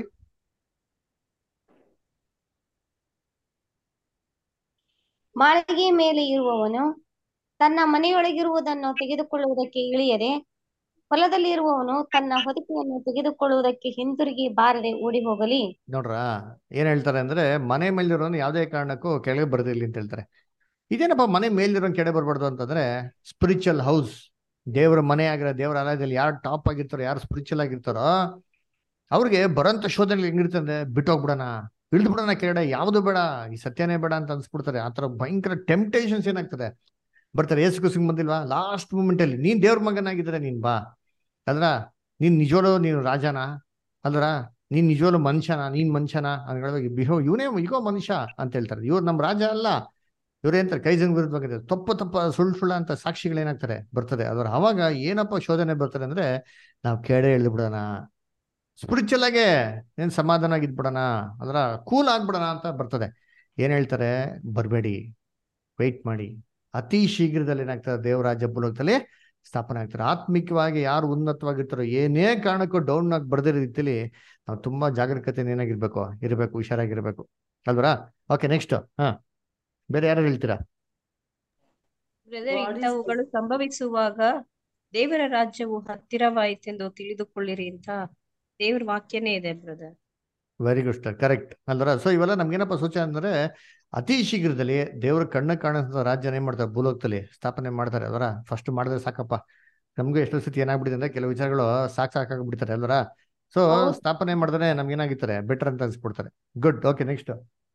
B: ಮಾಳಿಗೆಯ ಮೇಲೆ ಇರುವವನು ತನ್ನ ಮನೆಯೊಳಗಿರುವುದನ್ನು ತೆಗೆದುಕೊಳ್ಳುವುದಕ್ಕೆ ಇಳಿಯದೆ, ಹೊಲದಲ್ಲಿ ಇರುವವನು ತನ್ನ ಹೊದಿಕೆಯನ್ನು ತೆಗೆದುಕೊಳ್ಳುವುದಕ್ಕೆ ಹಿಂತಿರುಗಿ ಬಾರದೆ ಓಡಿ ಹೋಗಲಿ.
A: ನೋಡ್ರ ಏನ್ ಹೇಳ್ತಾರೆ ಅಂದ್ರೆ, ಮನೆ ಮೇಲಿರೋನು ಯಾವುದೇ ಕಾರಣಕ್ಕೂ ಕೆಳಗೆ ಬರ್ದಿರ್ಲಿ ಅಂತ ಹೇಳ್ತಾರೆ. ಇದೇನಪ್ಪ ಮನೆ ಮೇಲಿರೋನ್ ಕೆಳಗೆ ಬರ್ಬಾರ್ದು ಅಂತಂದ್ರೆ, ಸ್ಪಿರಿಚುವಲ್ ಹೌಸ್, ದೇವರ ಮನೆ ಆಗಿರೋ ದೇವರ ಆಲಯದಲ್ಲಿ ಯಾರು ಟಾಪ್ ಆಗಿರ್ತಾರೋ, ಯಾರು ಸ್ಪಿರಿಚುವಲ್ ಆಗಿರ್ತಾರೋ, ಅವ್ರಿಗೆ ಬರೋಂಥ ಶೋಧನೆ ಹೆಂಗಿರ್ತದೆ, ಬಿಟ್ಟೋಗ್ಬಿಡೋಣ, ಇಳ್ದು ಬಿಡೋಣ ಕೆಳಗಡೆ, ಯಾವುದು ಬೇಡ, ಈ ಸತ್ಯನೇ ಬೇಡ ಅಂತ ಅನ್ಸ್ಬಿಡ್ತಾರೆ. ಆ ಥರ ಭಯಂಕರ ಟೆಂಪ್ಟೇಷನ್ಸ್ ಏನಾಗ್ತದೆ ಬರ್ತಾರೆ. ಯೇಸು ಕ್ರಿಸ್ತನಿಗೆ ಬಂದಿಲ್ವಾ ಲಾಸ್ಟ್ ಮೂಮೆಂಟ್ ಅಲ್ಲಿ, ನೀನ್ ದೇವ್ರ ಮಗನಾಗಿದ್ರೆ ನೀನ್ ಬಾ, ಅಲ್ರ ನೀನ್ ನಿಜವೂ ನೀನು ರಾಜನ, ಅಲ್ರ ನೀನ್ ನಿಜವೂ ನೀನ್ ಮನುಷ್ಯನ ಅಂತ ಹೇಳುವಾಗ, ಇವನೇ ಈಗೋ ಮನುಷ್ಯ ಅಂತ ಹೇಳ್ತಾರೆ. ಇವ್ರು ನಮ್ಮ ರಾಜ ಅಲ್ಲ, ಇವ್ರೇಂತಾರೆ ಕೈ ಜನ ವಿರುದ್ಧವಾಗಿದ್ದಾರೆ, ತಪ್ಪ ಸುಳ್ಳು ಅಂತ ಸಾಕ್ಷಿಗಳೇನಾಗ್ತಾರೆ ಬರ್ತದೆ. ಅದ್ರ ಅವಾಗ ಏನಪ್ಪ ಶೋಧನೆ ಬರ್ತದೆ ಅಂದ್ರೆ, ನಾವು ಕೆಡೆ ಎಳ್ದು ಬಿಡೋಣ, ಸ್ಪಿರಿಚುವಲ್ ಆಗಿ ಏನ್ ಸಮಾಧಾನ ಆಗಿದ್ಬಿಡೋಣ, ಅದರ ಕೂಲ್ ಆಗ್ಬಿಡೋಣ ಅಂತ ಬರ್ತದೆ. ಏನ್ ಹೇಳ್ತಾರೆ, ಬರಬೇಡಿ, ವೆಯ್ಟ್ ಮಾಡಿ, ಅತಿ ಶೀಘ್ರದಲ್ಲಿ ಏನಾಗ್ತದೆ ದೇವರಾಜ್ಯ ಭೂಲೋಕದಲ್ಲಿ ಸ್ಥಾಪನೆ ಆಗ್ತಾರೆ. ಆತ್ಮಿಕವಾಗಿ ಯಾರು ಉನ್ನತವಾಗಿರ್ತಾರೋ, ಏನೇ ಕಾರಣಕ್ಕೂ ಡೌನ್ ಆಗಿ ಬರ್ದಿರೋ ರೀತಿಯಲ್ಲಿ ನಾವು ತುಂಬಾ ಜಾಗರೂಕತೆಯಿಂದ ಇರಬೇಕು, ಹುಷಾರಾಗಿರ್ಬೇಕು, ಅಲ್ವರಾ? Okay, next. ಬೇರೆ ಯಾರು ಹೇಳ್ತೀರಾ?
H: ಬ್ರದರ್, ಇಂಥವುಗಳು ಸಂಭವಿಸುವಾಗ ದೇವರ ರಾಜ್ಯವು ಹತ್ತಿರವಾಯಿತೆಂದು ತಿಳಿದುಕೊಳ್ಳಿರಿ ಅಂತ ದೇವ್ರ ವಾಕ್ಯನೇ ಇದೆ brother.
A: Very good sir, correct ಅಲ್ವರ? ಸೊ ಇವೆಲ್ಲ ನಮ್ಗೇನಪ್ಪ ಸೂಚನೆ ಅಂದ್ರೆ, ಅತಿ ಶೀಘ್ರದಲ್ಲಿ ದೇವ್ರ ಕಾಣಿಸೋ ರಾಜ್ಯನ ಏನ್ ಮಾಡ್ತಾರೆ ಭೂಲೋಕದಲ್ಲಿ ಸ್ಥಾಪನೆ ಮಾಡ್ತಾರೆ. ಅದರ ಫಸ್ಟ್ ಮಾಡಿದ್ರೆ ಸಾಕಪ್ಪ. ನಮ್ಗೂ ಎಷ್ಟೋ ಸತಿ ಏನಾಗ್ಬಿಟ್ಟಿದೆ ಅಂದ್ರೆ, ಕೆಲವು ವಿಚಾರಗಳು ಸಾಕಾಗ್ಬಿಡ್ತಾರೆ ಅಲ್ವರ? ಸೊ ಸ್ಥಾಪನೆ ಮಾಡಿದ್ರೆ ನಮ್ಗೇನಾಗಿರ್ತಾರೆ, ಬೆಟರ್ ಅಂತ ಅನ್ಸ್ಬಿಡ್ತಾರೆ. ಗುಡ್. Okay, next.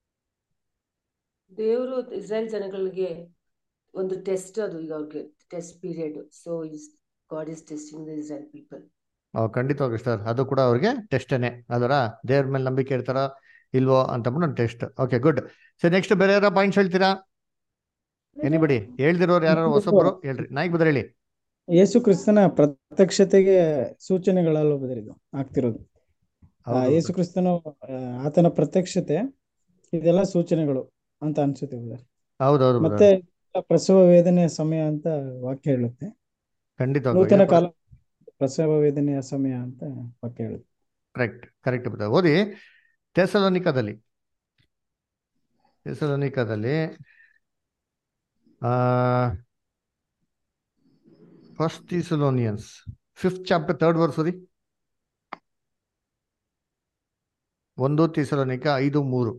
D: ದೇವರು ಇಸ್ರಾಯೇಲ್ ಜನಗಳಿಗೆ ಒಂದು ಟೆಸ್ಟ್, ಅದು ಈಗ ಅವ್ರಿಗೆ test period. So God is testing the Israel people.
A: ಖಂಡಿತವಾಗಿ ಸರ್, ಅದು ಕೂಡ ಅವ್ರಿಗೆ ಟೆಸ್ಟೇನೆ ಅಲ್ವರ? ದೇವ್ರ ಮೇಲೆ ನಂಬಿಕೆ ಇರ್ತಾರೋ ಇಲ್ವೋ ಅಂತ ಟೆಸ್ಟ್. Okay, good. ಸರಿ, ನೆಕ್ಸ್ಟ್ ಬೇರೆ ಯಾರೋ ಪಾಯಿಂಟ್ಸ್ ಹೇಳ್ತೀರಾ? ಎನಿಬಡಿ ಹೇಳ್ದಿರೋರು ಯಾರು ಹೊಸೊಬ್ರು ಹೇಳ್ರಿ. ನಾಯ್ಕ್ ಬದ್ರ ಹೇಳಿ.
J: ಯೇಸು ಕ್ರಿಸ್ತನ ಪ್ರತ್ಯಕ್ಷತೆಗೆ ಸೂಚನೆಗಳಲ್ಲ ಇದು ಆಗ್ತಿರೋದು. ಯೇಸು ಕ್ರಿಸ್ತನು ಆತನ ಪ್ರತ್ಯಕ್ಷತೆ, ಇದೆಲ್ಲ ಸೂಚನೆಗಳು ಅಂತ ಅನ್ಸುತ್ತೆ.
A: ಹೌದೌದು.
J: ಮತ್ತೆ ಪ್ರಸವ ವೇದನೆಯ ಸಮಯ ಅಂತ ವಾಕ್ಯ ಹೇಳುತ್ತೆ.
A: ಖಂಡಿತ
J: ನೂತನ ಕಾಲ ಪ್ರಸವ ವೇದನೆಯ ಸಮಯ ಅಂತ ವಾಕ್ಯ ಹೇಳುತ್ತೆ.
A: ಕರೆಕ್ಟ್ ಬರ್ತದೆ. ಓದಿ ಥೆಸಲೋನಿಕದಲ್ಲಿ first Thessalonians 5th chapter 3rd verse ಓದಿ. 1 ಥೆಸಲೋನಿಕ 5:3.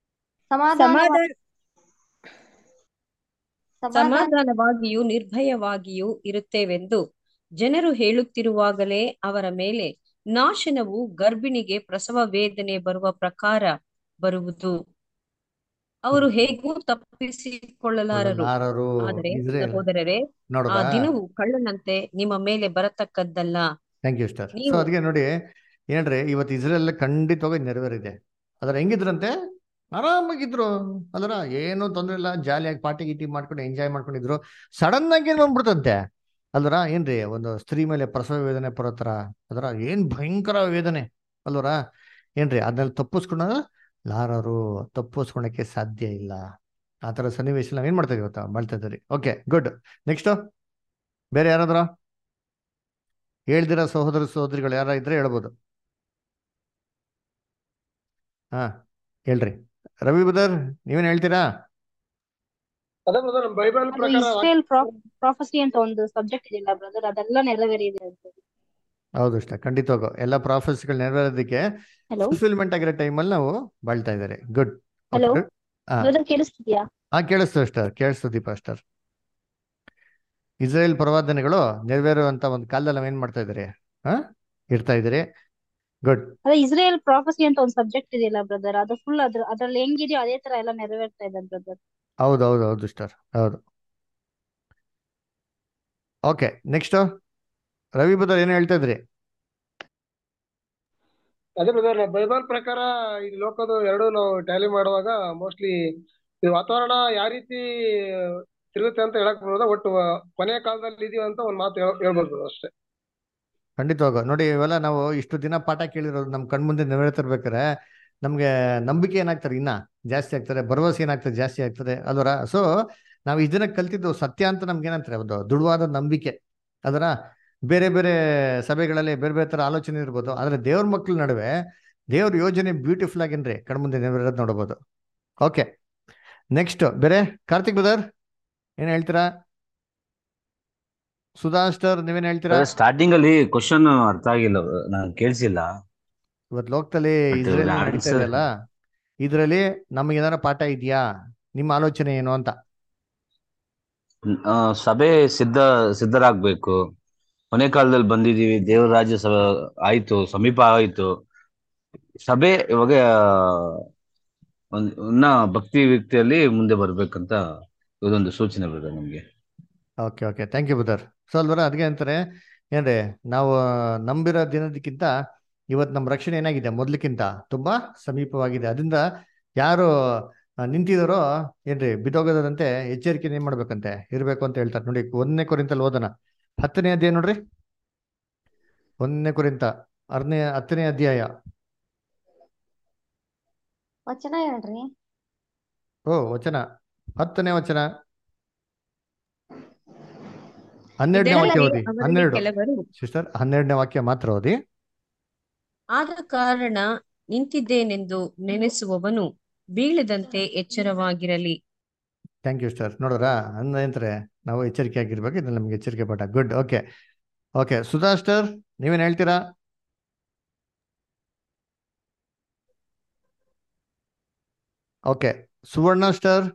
H: ಸಮಾಧಾನವಾಗಿಯೂ ನಿರ್ಭಯವಾಗಿಯೂ ಇರುತ್ತೇವೆಂದು ಜನರು ಹೇಳುತ್ತಿರುವಾಗಲೇ ಅವರ ಮೇಲೆ ನಾಶನವು ಗರ್ಭಿಣಿಗೆ ಪ್ರಸವ ವೇದನೆ ಬರುವ ಪ್ರಕಾರ ಬರುವುದು. ಅವರು ಹೇಗೂ ತಪ್ಪಿಸಿಕೊಳ್ಳಲಾರರು. ಆದರೆ ಸಹೋದರರೇ, ಆ ದಿನವು ಕಳ್ಳನಂತೆ ನಿಮ್ಮ ಮೇಲೆ ಬರತಕ್ಕದ್ದಲ್ಲ.
A: Thank you sister. ಸೊ ಅದಕ್ಕೆ ನೋಡಿ ಏನ್ರಿ, ಇವತ್ತು ಇಸ್ರೇಲ್ ಖಂಡಿತವಾಗಿ ನೆರವೇರಿದೆ. ಅದ್ರ ಹೆಂಗಿದ್ರಂತೆ, ಆರಾಮಾಗಿದ್ರು ಅಲ್ರ, ಏನು ತೊಂದರೆ ಇಲ್ಲ, ಜಾಲಿಯಾಗಿ ಪಾರ್ಟಿ ಗೀಟಿ ಮಾಡ್ಕೊಂಡು ಎಂಜಾಯ್ ಮಾಡ್ಕೊಂಡಿದ್ರು. ಸಡನ್ ಆಗಿ ಏನ್ ಬಂದ್ಬಿಡ್ತಂತೆ ಅಲ್ವರ, ಏನ್ರಿ, ಒಂದು ಸ್ತ್ರೀ ಮೇಲೆ ಪ್ರಸವ ವೇದನೆ ಬರೋತರ, ಅದರ ಏನ್ ಭಯಂಕರ ವೇದನೆ ಅಲ್ವರ, ಏನ್ರಿ, ಅದನ್ನೆಲ್ಲ ತಪ್ಪಿಸ್ಕೊಳಕ್ಕೆ ಸಾಧ್ಯ ಇಲ್ಲ. ಆ ತರ ಸನ್ನಿವೇಶ ನಾವ್ ಏನ್ ಮಾಡ್ತಾ ಇದೀವಿ ಗೊತ್ತಾ, ಮಾಡ್ತಾ ಇದ್ದೀರಿ. Okay, good. ನೆಕ್ಸ್ಟ್ ಬೇರೆ ಯಾರಾದ್ರ ಹೇಳ್ದಿರ ಸಹೋದರಿಗಳು ಯಾರ ಇದ್ರೆ ಹೇಳ್ಬೋದು. ಹೇಳ್ರಿ. ರವಿ ಬ್ರದರ್, ನೀವೇನ್ ಹೇಳ್ತೀರಾ?
K: ಅದೇ ಬ್ರದರ್, ಬೈಬಲ್ ಪ್ರಕಾರ
F: ಇಸ್ರೇಲ್ ಪ್ರಾಫೆಸಿ ಅಂತ ಒಂದು ಸಬ್ಜೆಕ್ಟ್ ಇದೆಯಲ್ಲ ಬ್ರದರ್, ಅದೆಲ್ಲ ನೆರವೇರಿದೆ ಅಂತ.
A: ಹೌದು ಅಷ್ಟೇ, ಖಂಡಿತವಾಗೂ ಎಲ್ಲ ಪ್ರಾಫೆಸಿಗಳು ನೆರವೇರೋದಕ್ಕೆ ಫುಲ್ಫಿಲ್ಮೆಂಟ್ ಆಗಿರೋ ಟೈಮಲ್ಲಿ ನಾವು ಬಾಳ್ತಾ ಇದ್ದಾರೆ. ಗುಡ್.
F: ಕೇಳಿಸ್ತಿದ್ಯಾ?
A: ಕೇಳಿಸ್ತದೆ ಪಾಸ್ಟರ್. ಇಸ್ರೇಲ್ ಪ್ರವಾದನೆಗಳು ನೆರವೇರುವಂತ ಒಂದು ಕಾಲದಲ್ಲಿ ನಾವೇನ್ ಮಾಡ್ತಾ ಇದ್ದೀರಿ, ಇರ್ತಾ ಇದ್ದೀರಿ. ಗುಡ್.
F: ಅದೇ ಇಸ್ರೇಲ್ ಪ್ರಾಫೆಸಿ ಅಂತ ಒಂದು ಸಬ್ಜೆಕ್ಟ್ ಇದೆಯಲ್ಲ ಬ್ರದರ್, ಅದು ಫುಲ್ ಅದ್ರಲ್ಲಿ ಹೆಂಗಿದೆಯೋ ಅದೇ ತರ ಎಲ್ಲ ನೆರವೇರ್ತಾ ಇದೆ ಬ್ರದರ್.
A: ಹೌದು ಸ್ಟಾರ್, ಹೌದು. ಓಕೆ, ನೆಕ್ಸ್ಟ್ ರವಿ ಬ್ರದರ್ ಏನ್ ಹೇಳ್ತಾ ಇದ್ರಿ?
K: ಅದೇ ಬ್ರದರ್, ಬೈಬಲ್ ಪ್ರಕಾರ ಈ ಲೋಕದ ಎರಡು ನಾವು ಟ್ಯಾಲಿ ಮಾಡುವಾಗ ಮೋಸ್ಟ್ಲಿ ಈ ವಾತಾವರಣ ಯಾವ ರೀತಿ ತಿರುಗುತ್ತೆ ಅಂತ ಹೇಳಕ್ ಬರೋದ, ಒಟ್ಟು ಕೊನೆಯ ಕಾಲದಲ್ಲಿ ಇದೀವಿ ಅಂತ ಒಂದ್ ಮಾತು ಹೇಳ್ಬೋದು ಅಷ್ಟೇ.
A: ಖಂಡಿತವಾಗ ನೋಡಿ, ಇವೆಲ್ಲ ನಾವು ಇಷ್ಟು ದಿನ ಪಾಠ ಕೇಳಿರೋದು ನಮ್ಮ ಕಣ್ಮುಂದೆ ನೆರವೇರ್ತಿರ್ಬೇಕಾರೆ ನಮ್ಗೆ ನಂಬಿಕೆ ಏನಾಗ್ತಾರೆ ಇನ್ನ ಜಾಸ್ತಿ ಆಗ್ತಾರೆ, ಭರವಸೆ ಏನಾಗ್ತದೆ ಜಾಸ್ತಿ ಆಗ್ತದೆ ಅಲ್ವರ. ಸೊ ನಾವು ಈ ದಿನ ಕಲ್ತಿದ್ದು ಸತ್ಯ ಅಂತ ನಮ್ಗೆ ಏನಂತಾರೆ, ಒಂದು ದೃಢವಾದ ನಂಬಿಕೆ ಅದರ. ಬೇರೆ ಬೇರೆ ಸಭೆಗಳಲ್ಲಿ ಬೇರೆ ಬೇರೆ ತರ ಆಲೋಚನೆ ಇರ್ಬೋದು, ಆದ್ರೆ ದೇವ್ರ ಮಕ್ಳ ನಡುವೆ ದೇವ್ರ ಯೋಜನೆ ಬ್ಯೂಟಿಫುಲ್ ಆಗೇನ್ರಿ ಕಣ್ಮುಂದೆ ನೆರವೇರೋದು ನೋಡ್ಬೋದು. ಓಕೆ, ನೆಕ್ಸ್ಟ್ ಬೇರೆ ಕಾರ್ತಿಕ್ ಬ್ರದರ್ ಏನ್ ಹೇಳ್ತೀರಾ? ಸುಧಾಸ್ಟರ್ ನೀವೇನ್ ಹೇಳ್ತೀರಾ?
L: ಸ್ಟಾರ್ಟಿಂಗ್ ಅಲ್ಲಿ ಕ್ವಶನ್ ಅರ್ಥ ಆಗಿಲ್ಲ, ನಾನು ಕೇಳಿಸಿಲ್ಲ.
A: ಇವತ್ತು ಲೋಕದಲ್ಲಿ ಇಸ್ರೇಲ್ ನಡೀತಾ
L: ಆನ್ಸರ್
A: ಇದೆಯಲ್ಲ, ಇದ್ರಲ್ಲಿ ನಮಗೆ ಏನಾರ ಪಾಠ ಇದೆಯಾ, ನಿಮ್ಮ ಆಲೋಚನೆ ಏನು ಅಂತ.
L: ಸಭೆ ಸಿದ್ಧರಾಗ್ಬೇಕು. ಕೊನೆ ಕಾಲದಲ್ಲಿ ಬಂದಿದೀವಿ, ದೇವರ ರಾಜ್ಯ ಆಯ್ತು, ಸಮೀಪ ಆಯ್ತು. ಸಭೆ ಇವಾಗ ಇನ್ನ ಭಕ್ತಿ ವ್ಯಕ್ತಿಯಲ್ಲಿ ಮುಂದೆ ಬರ್ಬೇಕಂತ ಇದೊಂದು ಸೂಚನೆ ಬರುತ್ತೆ ನಮ್ಗೆ.
A: Okay okay, thank you brother. So ಅಲ್ವರ ಅದಕ್ಕೆ ಅಂತಾರೆ ಏನ್ರಿ, ನಾವು ನಂಬಿರೋ ದಿನದಕ್ಕಿಂತ ಇವತ್ತು ನಮ್ಮ ರಕ್ಷಣೆ ಏನಾಗಿದೆ ಮೊದ್ಲಕ್ಕಿಂತ ತುಂಬಾ ಸಮೀಪವಾಗಿದೆ. ಅದರಿಂದ ಯಾರು ನಿಂತಿದಾರೋ ಏನ್ರಿ ಬಿದ್ದೋಗೋದಂತೆ ಎಚ್ಚರಿಕೆ ಏನ್ ಮಾಡ್ಬೇಕಂತೆ ಇರ್ಬೇಕು ಅಂತ ಹೇಳ್ತಾರೆ. ನೋಡಿ 1 ಕೊರಿಂಥಲ್ಲಿ ಓದೋಣ, 10ನೇ ಅಧ್ಯಾಯ ನೋಡ್ರಿ. 1 ಕೊರಿಂಥ 10ನೇ ಅಧ್ಯಾಯ.
B: ವಚನ ಹೇಳ್ರಿ.
A: ವಚನ 10ನೇ ವಚನ 12ನೇ ವಾಕ್ಯ ಓದಿ. 12 ಸಿಸ್ಟರ್ 12ನೇ ವಾಕ್ಯ ಮಾತ್ರ ಓದಿ.
H: ಆದ ಕಾರಣ ನಿಂತಿದ್ದೇನೆಂದು ನೆನೆಸುವವನು ಬೀಳದಂತೆ ಎಚ್ಚರವಾಗಿರಲಿ.
A: Thank you sir. ನೋಡ್ರ ಅಂತಾರೆ ನಾವು ಎಚ್ಚರಿಕೆ ಆಗಿರ್ಬೇಕು, ಇದು ನಮ್ಗೆ ಎಚ್ಚರಿಕೆ ಪಾಠ. ಗುಡ್. ಓಕೆ ಓಕೆ, ಸುಧಾಸ್ಟರ್ ನೀವೇನ್ ಹೇಳ್ತೀರಾ? Okay, Suvarna sister.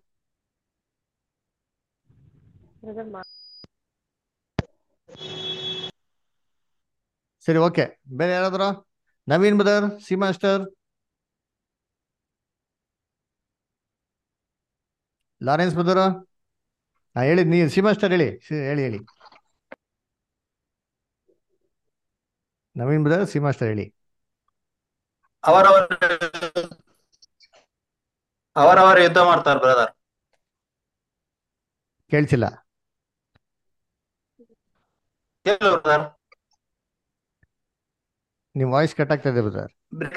A: ಸರಿ, ಓಕೆ. ಬೇರೆ ಯಾರಾದ್ರು? Naveen brother, Seema sister, Lawrence brother. ಹೇಳಿ, ನೀ ಸೀಮಾ ಸ್ಟರ್ ಹೇಳಿ ಹೇಳಿ. ನವೀನ್ ಬ್ರದರ್, ಸೀಮಾ ಸ್ಟರ್ ಹೇಳಿ.
M: ಅವರವರ ಯುದ್ಧ ಮಾಡ್ತಾರೆ ಬ್ರದರ್.
A: ಕೇಳ್ಸಿಲ್ಲ. ನಿಮ್ ವಾಯ್ಸ್ ಕಟ್ ಆಗ್ತಾ ಇದೆ brother.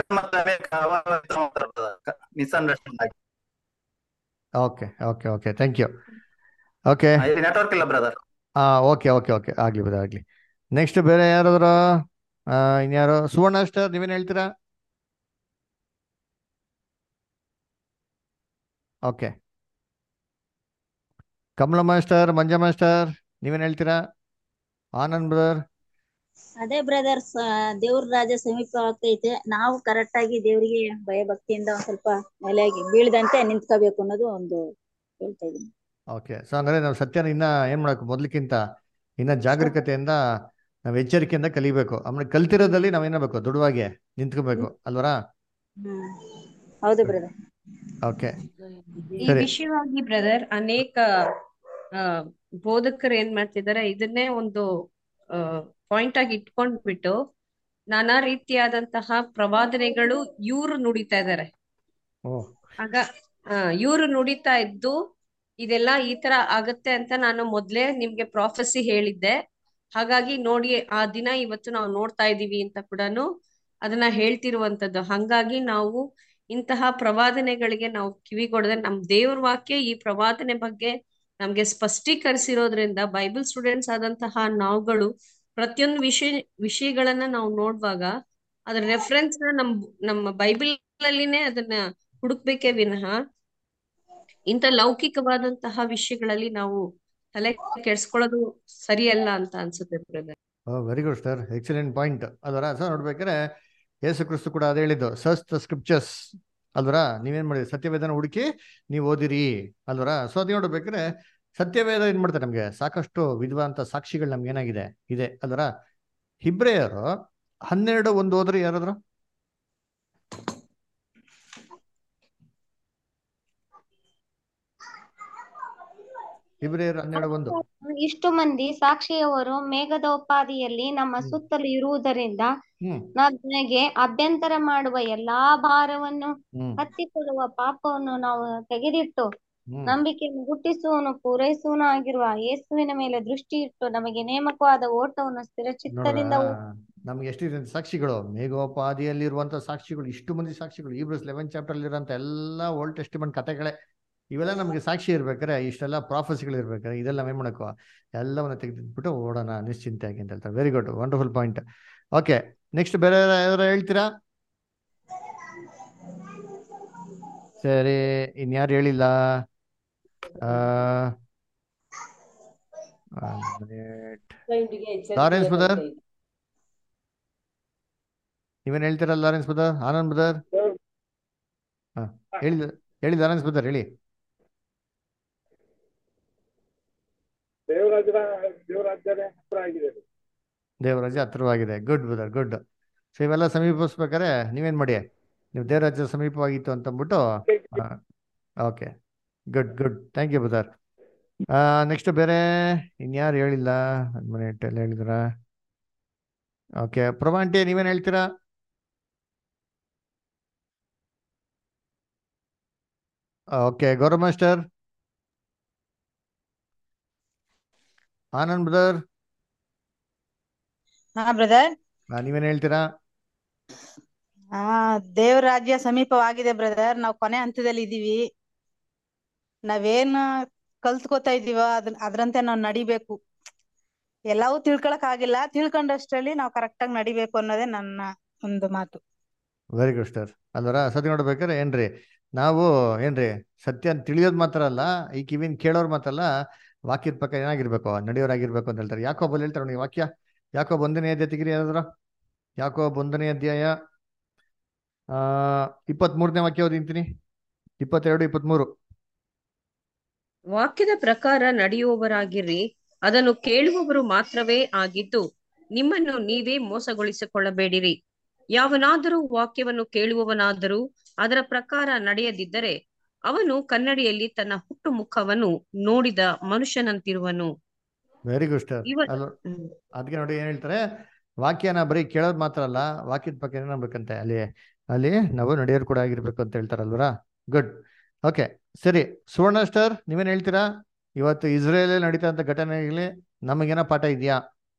A: Okay okay okay, thank you. Okay,
M: network ಇಲ್ಲ ಬ್ರದರ್.
A: ಓಕೆ ಓಕೆ ಓಕೆ, ಆಗ್ಲಿ ಬ್ರದರ್ ಆಗ್ಲಿ. ನೆಕ್ಸ್ಟ್ ಬೇರೆ ಯಾರಾದ್ರು? ಇನ್ಯಾರು? ಸುವರ್ಣ ಸ್ಟರ್ ನೀವೇನ್ ಹೇಳ್ತೀರಾ? Okay, Kamala master, Manja master ನೀವೇನ್ ಹೇಳ್ತೀರಾ? ಆನಂದ್ ಬ್ರದರ್.
N: ಅದೇ ಬ್ರದರ್, ದೇವ್ರ ರಾಜ್ಯ ಸಮೀಪ ಆಗ್ತೈತೆ. ನಾವು ಕರೆಕ್ಟ್ ಆಗಿ ದೇವರಿಗೆ ಭಯಭಕ್ತಿಯಿಂದ ಒಂದ್ ಸ್ವಲ್ಪ ನೆಲೆಯಾಗಿ ಬೀಳದಂತೆ ನಿಂತ್ಕೋಬೇಕು ಅನ್ನೋದು ಒಂದು ಹೇಳ್ತಾ ಇದೀನಿ.
A: ಓಕೆ, ಸೊ ಹಂಗಾದ್ರೆ ನಾವು ಸತ್ಯನ ಇನ್ನ ಏನ್ ಮಾಡಬೇಕು, ಮೊದ್ಲಿಕ್ಕಿಂತ ಇನ್ನ ಜಾಗರೂಕತೆಯಿಂದ ನಾವು ಎಚ್ಚರಿಕೆಯಿಂದ ಕಲಿಬೇಕು. ಆಮೇಲೆ ಕಲ್ತಿರೋದಲ್ಲಿ ನಾವೇನಾಗಬೇಕು, ದೃಢವಾಗಿ ನಿಂತ್ಕೋಬೇಕು ಅಲ್ವರಾ?
N: ಹೌದು ಬ್ರದರ್.
A: ಓಕೆ,
H: ಈ ವಿಷಯವಾಗಿ ಬ್ರದರ್ ಅನೇಕ ಬೋಧಕರು ಏನ್ ಮಾಡ್ತಿದ್ದಾರೆ, ಇದನ್ನೇ ಒಂದು ಪಾಯಿಂಟ್ ಆಗಿ ಇಟ್ಕೊಂಡ್ಬಿಟ್ಟು ನಾನಾ ರೀತಿಯಾದಂತಹ ಪ್ರವಾದನೆಗಳು ಇವ್ರು ನುಡಿತಾ ಇದ್ದಾರೆ. ಆಗ ಇವ್ರು ನುಡಿತಾ ಇದ್ದು ಇದೆಲ್ಲ ಈ ತರ ಆಗತ್ತೆ ಅಂತ ನಾನು ಮೊದ್ಲೇ ನಿಮ್ಗೆ ಪ್ರಾಫೆಸಿ ಹೇಳಿದ್ದೆ. ಹಾಗಾಗಿ ನೋಡಿ, ಆ ದಿನ ಇವತ್ತು ನಾವು ನೋಡ್ತಾ ಇದೀವಿ ಅಂತ ಕೂಡ ಅದನ್ನ ಹೇಳ್ತಿರುವಂತದ್ದು. ಹಂಗಾಗಿ ನಾವು ಇಂತಹ ಪ್ರವಾದನೆಗಳಿಗೆ ನಾವು ಕಿವಿಗೊಡದೆ, ನಮ್ ದೇವ್ರ ವಾಕ್ಯ ಈ ಪ್ರವಾದನೆ ಬಗ್ಗೆ ನಮ್ಗೆ ಸ್ಪಷ್ಟೀಕರಿಸಿರೋದ್ರಿಂದ ಬೈಬಲ್ ಸ್ಟೂಡೆಂಟ್ಸ್ ಆದಂತಹ ನಾವುಗಳು ಪ್ರತಿಯೊಂದು ವಿಷಯಗಳನ್ನ ನಾವು ನೋಡುವಾಗ ಅದ್ರ ರೆಫರೆನ್ಸ್ ನಮ್ಮ ಬೈಬಲ್ ಅಲ್ಲಿನೇ ಅದನ್ನ ಹುಡುಕ್ಬೇಕೇ ವಿನಃ ಇಂಥ ಲೌಕಿಕವಾದಂತಹ ವಿಷಯಗಳಲ್ಲಿ ನಾವು ತಲೆ ಕೆಡ್ಸ್ಕೊಳ್ಳೋದು ಸರಿಯಲ್ಲ ಅಂತ ಅನ್ಸುತ್ತೆ brother.
A: Very good sir, excellent point. ಅದರ ಸರ್ ನೋಡ್ಬೇಕಾದ್ರೆ ಯೇಸು ಕ್ರಿಸ್ತು ಕೂಡ ಅದೇ ಹೇಳಿದ್ದು, ಸರ್ಚ್ ದ ಸ್ಕ್ರಿಪ್ಚರ್ಸ್ ಅಲ್ವರ. ನೀವೇನ್ ಮಾಡಿದ್ರಿ, ಸತ್ಯವೇದನ ಹುಡುಕಿ ನೀವು ಓದಿರಿ ಅಲ್ವರ. ಸೊ ಅದ್ ನೋಡ್ಬೇಕಾದ್ರೆ ಸತ್ಯವೇದ ಏನ್ ಮಾಡ್ತಾರೆ, ನಮ್ಗೆ ಸಾಕಷ್ಟು ವಿಧವಾದಂತ ಸಾಕ್ಷಿಗಳು ನಮ್ಗೆ ಏನಾಗಿದೆ ಇದೆ ಅಲ್ವರ. ಹಿಬ್ರೇಯರು 12:1 ಓದ್ರಿ ಯಾರಾದ್ರು? ಹಿಬ್ರೇಯರು 12:1.
B: ಇಷ್ಟು ಮಂದಿ ಸಾಕ್ಷಿಯವರು ಮೇಘದೋಪಾದಿಯಲ್ಲಿ ನಮ್ಮ ಸುತ್ತಲೂ ಇರುವುದರಿಂದ ನನಗೆ ಅಭ್ಯಂತರ ಮಾಡುವ ಎಲ್ಲಾ ಭಾರವನ್ನು ಹತ್ತಿಕೊಳ್ಳುವ ಪಾಪವನ್ನು ನಾವು ತೆಗೆದಿಟ್ಟು ನಂಬಿಕೆಯನ್ನು ಹುಟ್ಟಿಸುವನು ಪೂರೈಸುವನು ಆಗಿರುವ ಯೇಸುವಿನ ಮೇಲೆ ದೃಷ್ಟಿ ಇಟ್ಟು ನಮಗೆ ನೇಮಕವಾದ ಓಟವನ್ನು ಸ್ಥಿರಚಿತ್ತದಿಂದ
A: ನಮ್ಗೆ ಎಷ್ಟಿದೆ ಸಾಕ್ಷಿಗಳು, ಮೇಘೋಪಾದಿಯಲ್ಲಿರುವಂತ ಸಾಕ್ಷಿಗಳು, ಇಷ್ಟು ಮಂದಿ ಸಾಕ್ಷಿಗಳು, Hebrews 11 ಚಾಪ್ಟರ್ ಇರೋಂಥ ಎಲ್ಲ ಓಲ್ಡ್ ಟೆಸ್ಟಿಮೆಂಟ್ ಕಥೆಗಳೇ. ಇವೆಲ್ಲ ನಮಗೆ ಸಾಕ್ಷಿ ಇರ್ಬೇಕಾರೆ, ಇಷ್ಟೆಲ್ಲ ಪ್ರಾಫೆಸಿಗಳು ಇರ್ಬೇಕಾರೆ, ಇದೆಲ್ಲ ನಾವೇನ್ ಮಾಡಕ್ಕೋ ಎಲ್ಲವನ್ನ ತೆಗೆದಿಟ್ಬಿಟ್ಟು ಓಡೋಣ ನಿಶ್ಚಿಂತೆಯಾಗಿ ಅಂತ ಹೇಳ್ತಾರೆ. Very good, wonderful point. Okay, next ಬೇರೆ ಯಾರು ಹೇಳ್ತೀರಾ? ಸರಿ, ಇನ್ಯಾರು ಹೇಳಿಲ್ಲ? ಲಾರೆನ್ಸ್ ಬ್ರದರ್, ನೀವೇನ್ ಹೇಳ್ತೀರಾ? ಲಾರೆನ್ಸ್ ಬ್ರದರ್, ಆನಂದ್ ಬ್ರದರ್, ಹೇಳಿ ಹೇಳಿ ಲಾರೆನ್ಸ್ ಬ್ರದರ್ ಹೇಳಿ. ದೇವರಾಜ್ಯ ಹತ್ರವಾಗಿದೆ. Good brother, good. ಸೊ ಇವೆಲ್ಲ ಸಮೀಪಿಸ್ಬೇಕಾದ್ರೆ ನೀವೇನ್ ಮಾಡಿ, ನೀವು ದೇವರಾಜ್ಯ ಸಮೀಪವಾಗಿತ್ತು ಅಂತ ಅಂದ್ಬಿಟ್ಟು. Okay, good good, thank you brother. Next ಬೇರೆ ಇನ್ಯಾರು ಹೇಳಿಲ್ಲ? ಎಲ್ಲ ಹೇಳಿದ್ರ? ಓಕೆ, ಪ್ರಭಾಂಟಿ ನೀವೇನ್ ಹೇಳ್ತೀರಾ? Okay, Gaurav master, Anand brother,
O: ಹಾ ಬ್ರದರ್,
A: ನೀವೇನ್ ಹೇಳ್ತೀರಾ?
O: ದೇವ್ರ ರಾಜ್ಯ ಸಮೀಪವಾಗಿದೆ ಬ್ರದರ್. ನಾವ್ ಕೊನೆ ಹಂತದಲ್ಲಿ ಇದೀವಿ. ನಾವೇನ್ ಕಲ್ತ್ಕೋತಾ ಇದೀವ ಅದ್ರಂತೆ ನಾವ್ ನಡಿಬೇಕು. ಎಲ್ಲವೂ ತಿಳ್ಕೊಳಕ್ ಆಗಿಲ್ಲ, ತಿಳ್ಕೊಂಡಷ್ಟರಲ್ಲಿ ನಾವ್ ಕರೆಕ್ಟ್ ಆಗಿ ನಡಿಬೇಕು ಅನ್ನೋದೇ ನನ್ನ ಒಂದು ಮಾತು.
A: Very good sir. ಅಲ್ವರ ಸತ್ಯ ನೋಡ್ಬೇಕಾದ್ರೆ ಏನ್ರಿ, ನಾವು ಏನ್ರಿ ಸತ್ಯ ತಿಳಿಯೋದ್ ಮಾತ್ರ ಅಲ್ಲ, ಈ ಕಿವಿನ್ ಕೇಳೋರ್ ಮಾತ್ರ ಅಲ್ಲ, ವಾಕ್ಯದ ಪಕ್ಕ ಏನಾಗಿರ್ಬೇಕು, ನಡೆಯೋರಾಗಿರ್ಬೇಕು ಅಂತ ಹೇಳ್ತಾರೆ. ಯಾಕೋಬಲ್ಲಿ ಹೇಳ್ತಾರೆ ನೋಡಿ ವಾಕ್ಯ. ಯಾಕೋಬ್ 1ನೇ ಅಧ್ಯಾಯ ತೆಗಿರಿ ಯಾರಾದ್ರ. ಯಾಕೋಬ್ 1ನೇ ಅಧ್ಯಾಯ 23ನೇ ವಾಕ್ಯ ಓದಿಂತೀನಿ. 22, 23.
H: ವಾಕ್ಯದ ಪ್ರಕಾರ ನಡೆಯುವವರಾಗಿರ್ರಿ, ಅದನ್ನು ಕೇಳುವವರು ಮಾತ್ರವೇ ಆಗಿದ್ದು ನಿಮ್ಮನ್ನು ನೀವೇ ಮೋಸಗೊಳಿಸಿಕೊಳ್ಳಬೇಡಿರಿ. ಯಾವನಾದರೂ ವಾಕ್ಯವನ್ನು ಕೇಳುವವನಾದರೂ ಅದರ ಪ್ರಕಾರ ನಡೆಯದಿದ್ದರೆ ಅವನು ಕನ್ನಡಿಯಲ್ಲಿ ತನ್ನ ಹುಟ್ಟು ಮುಖವನ್ನು ನೋಡಿದ ಮನುಷ್ಯನಂತಿರುವನು.
A: Very good sir. ಅಲ್ಲ, ಅದಕ್ಕೆ ನೋಡಿ ಏನ್ ಹೇಳ್ತಾರೆ, ವಾಕ್ಯನ ಬರೀ ಕೇಳೋದ್ ಮಾತ್ರ ಅಲ್ಲ, ವಾಕ್ಯದ ಪಕ್ಕ ಏನಾಗ್ಬೇಕಂತೆ, ಅಲ್ಲಿ ನಾವು ನಡೆಯೋರು ಕೂಡ ಆಗಿರ್ಬೇಕು ಅಂತ ಹೇಳ್ತಾರಲ್ವರ. ಗುಡ್. ಓಕೆ, ಸರಿ. ಸುವರ್ಣ ಸ್ಟಾರ್, ನೀವೇನ್ ಹೇಳ್ತೀರಾ? ಇವತ್ತು ಇಸ್ರೇಲ್ ನಡೀತಾ ಅಂತ ಘಟನೆಗಳಲ್ಲಿ ನಮಗೇನೋ ಪಾಠ ಇದೆಯಾ?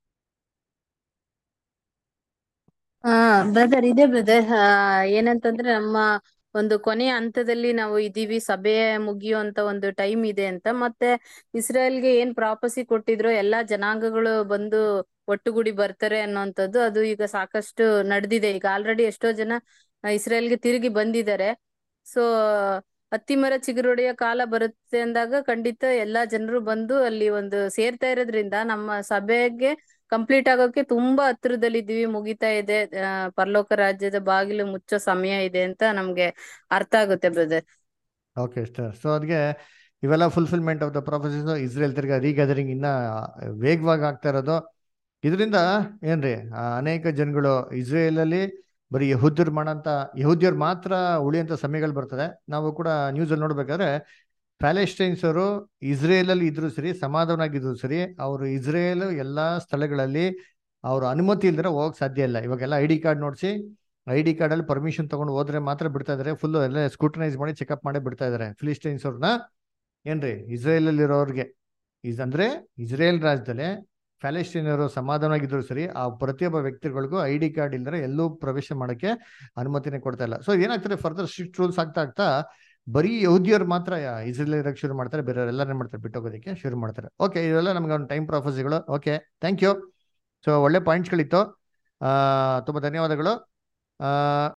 P: ಬ್ರದರ್ ಇದೆ ಬ್ರದರ್. ಏನಂತಂದ್ರೆ ನಮ್ಮ ಒಂದು ಕೊನೆಯ ಹಂತದಲ್ಲಿ ನಾವು ಇದೀವಿ, ಸಭೆ ಮುಗಿಯುವಂತ ಒಂದು ಟೈಮ್ ಇದೆ ಅಂತ. ಮತ್ತೆ ಇಸ್ರೇಲ್ಗೆ ಏನ್ ಪ್ರಾಪಸಿ ಕೊಟ್ಟಿದ್ರು ಎಲ್ಲಾ ಜನಾಂಗಗಳು ಬಂದು ಒಟ್ಟುಗೂಡಿ ಬರ್ತಾರೆ ಅನ್ನೋಂಥದ್ದು, ಅದು ಈಗ ಸಾಕಷ್ಟು ನಡೆದಿದೆ. ಈಗ ಆಲ್ರೆಡಿ ಎಷ್ಟೋ ಜನ ಇಸ್ರೇಲ್ಗೆ ತಿರುಗಿ ಬಂದಿದ್ದಾರೆ. ಸೊ ಅತ್ತಿಮರ ಚಿಗುರೊಡೆಯ ಕಾಲ ಬರುತ್ತೆ ಅಂದಾಗ ಖಂಡಿತ ಎಲ್ಲಾ ಜನರು ಬಂದು ಅಲ್ಲಿ ಒಂದು ಸೇರ್ತಾ ಇರೋದ್ರಿಂದ ನಮ್ಮ ಸಭೆಗೆ ಕಂಪ್ಲೀಟ್ ಆಗೋಕೆ ತುಂಬಾ ಹತ್ರದಲ್ಲಿದ್ದೀವಿ, ಮುಗಿತಾ ಇದೆ, ಪರಲೋಕ ರಾಜ್ಯದ ಬಾಗಿಲು ಮುಚ್ಚೋ ಸಮಯ ಇದೆ ಅಂತ ನಮ್ಗೆ ಅರ್ಥ ಆಗುತ್ತೆ ಬ್ರದರ್.
A: Okay sir. ಸೊ ಅದಕ್ಕೆ ಇವೆಲ್ಲ fulfilment of the prophecies. Israel ತಿರ್ಗಾ ರೀಗ್ಯಾದರಿಂಗ್ ಇನ್ನ ವೇಗವಾಗಿ ಆಗ್ತಾ ಇರೋದು. ಇದರಿಂದ ಏನ್ರಿ, ಅನೇಕ ಜನಗಳು ಇಸ್ರೇಲ್ ಅಲ್ಲಿ ಬರೀ ಯಹೂದ್ಯರು ಮಾತ್ರ ಉಳಿಯಂತ ಸಮಯಗಳು ಬರ್ತದೆ. ನಾವು ಕೂಡ ನ್ಯೂಸ್ ಅಲ್ಲಿ ನೋಡ್ಬೇಕಾದ್ರೆ ಪ್ಯಾಲೆಸ್ಟೈನ್ಸ್ ಅವರು ಇಸ್ರೇಲ್ ಅಲ್ಲಿ ಇದ್ರು ಸರಿ, ಸಮಾಧಾನವಾಗಿದ್ರು ಸರಿ, ಅವರು ಇಸ್ರೇಲ್ ಎಲ್ಲಾ ಸ್ಥಳಗಳಲ್ಲಿ ಅವ್ರ ಅನುಮತಿ ಇಲ್ದ್ರೆ ಹೋಗಕ್ ಸಾಧ್ಯ ಇಲ್ಲ. ಇವಾಗೆಲ್ಲ ID ಕಾರ್ಡ್ ನೋಡಿಸಿ, ID ಕಾರ್ಡ್ ಅಲ್ಲಿ ಪರ್ಮಿಷನ್ ತಗೊಂಡು ಹೋದ್ರೆ ಮಾತ್ರ ಬಿಡ್ತಾ ಇದಾರೆ. ಫುಲ್ ಎಲ್ಲ ಸ್ಕ್ರೂಟನೈಸ್ ಮಾಡಿ ಚೆಕ್ಅಪ್ ಮಾಡಿ ಬಿಡ್ತಾ ಇದಾರೆ ಫಿಲಿಸ್ಟೈನ್ಸ್ ಅವ್ರನ್ನ. ಏನ್ರಿ, ಇಸ್ರೇಲ್ ಅಲ್ಲಿ ಇರೋರ್ಗೆ ಅಂದ್ರೆ ಇಸ್ರೇಲ್ ರಾಜ್ಯದಲ್ಲೇ ಪ್ಯಾಲೆಸ್ಟೈನರು ಸಮಾಧಾನವಾಗಿದ್ರು ಸರಿ, ಆ ಪ್ರತಿಯೊಬ್ಬ ವ್ಯಕ್ತಿಗಳಿಗೂ ID ಕಾರ್ಡ್ ಇಲ್ದ್ರೆ ಎಲ್ಲೂ ಪ್ರವೇಶ ಮಾಡಕ್ಕೆ ಅನುಮತಿನೇ ಕೊಡ್ತಾ ಇಲ್ಲ. ಸೊ ಏನಾಗ್ತದೆ, ಫರ್ದರ್ ಸ್ಟ್ರಿಕ್ಟ್ ರೂಲ್ಸ್ ಆಗ್ತಾ ಬರೀ ಯಹೂದ್ಯರು ಮಾತ್ರ ಇಸ್ರೇಲ್ ಇರಕ್ಕೆ ಶುರು ಮಾಡ್ತಾರೆ, ಬೇರೆಯವರೆಲ್ಲನೇ ಮಾಡ್ತಾರೆ, ಬಿಟ್ಟೋಗೋದಕ್ಕೆ ಶುರು ಮಾಡ್ತಾರೆ. ಓಕೆ, ಇದೆಲ್ಲ ನಮ್ಗೆ ಒಂದು ಟೈಮ್ ಪ್ರಾಫೆಸಿಗಳು. Okay, thank you. ಸೊ ಒಳ್ಳೆ ಪಾಯಿಂಟ್ಸ್ಗಳಿತ್ತು, ತುಂಬಾ ಧನ್ಯವಾದಗಳು.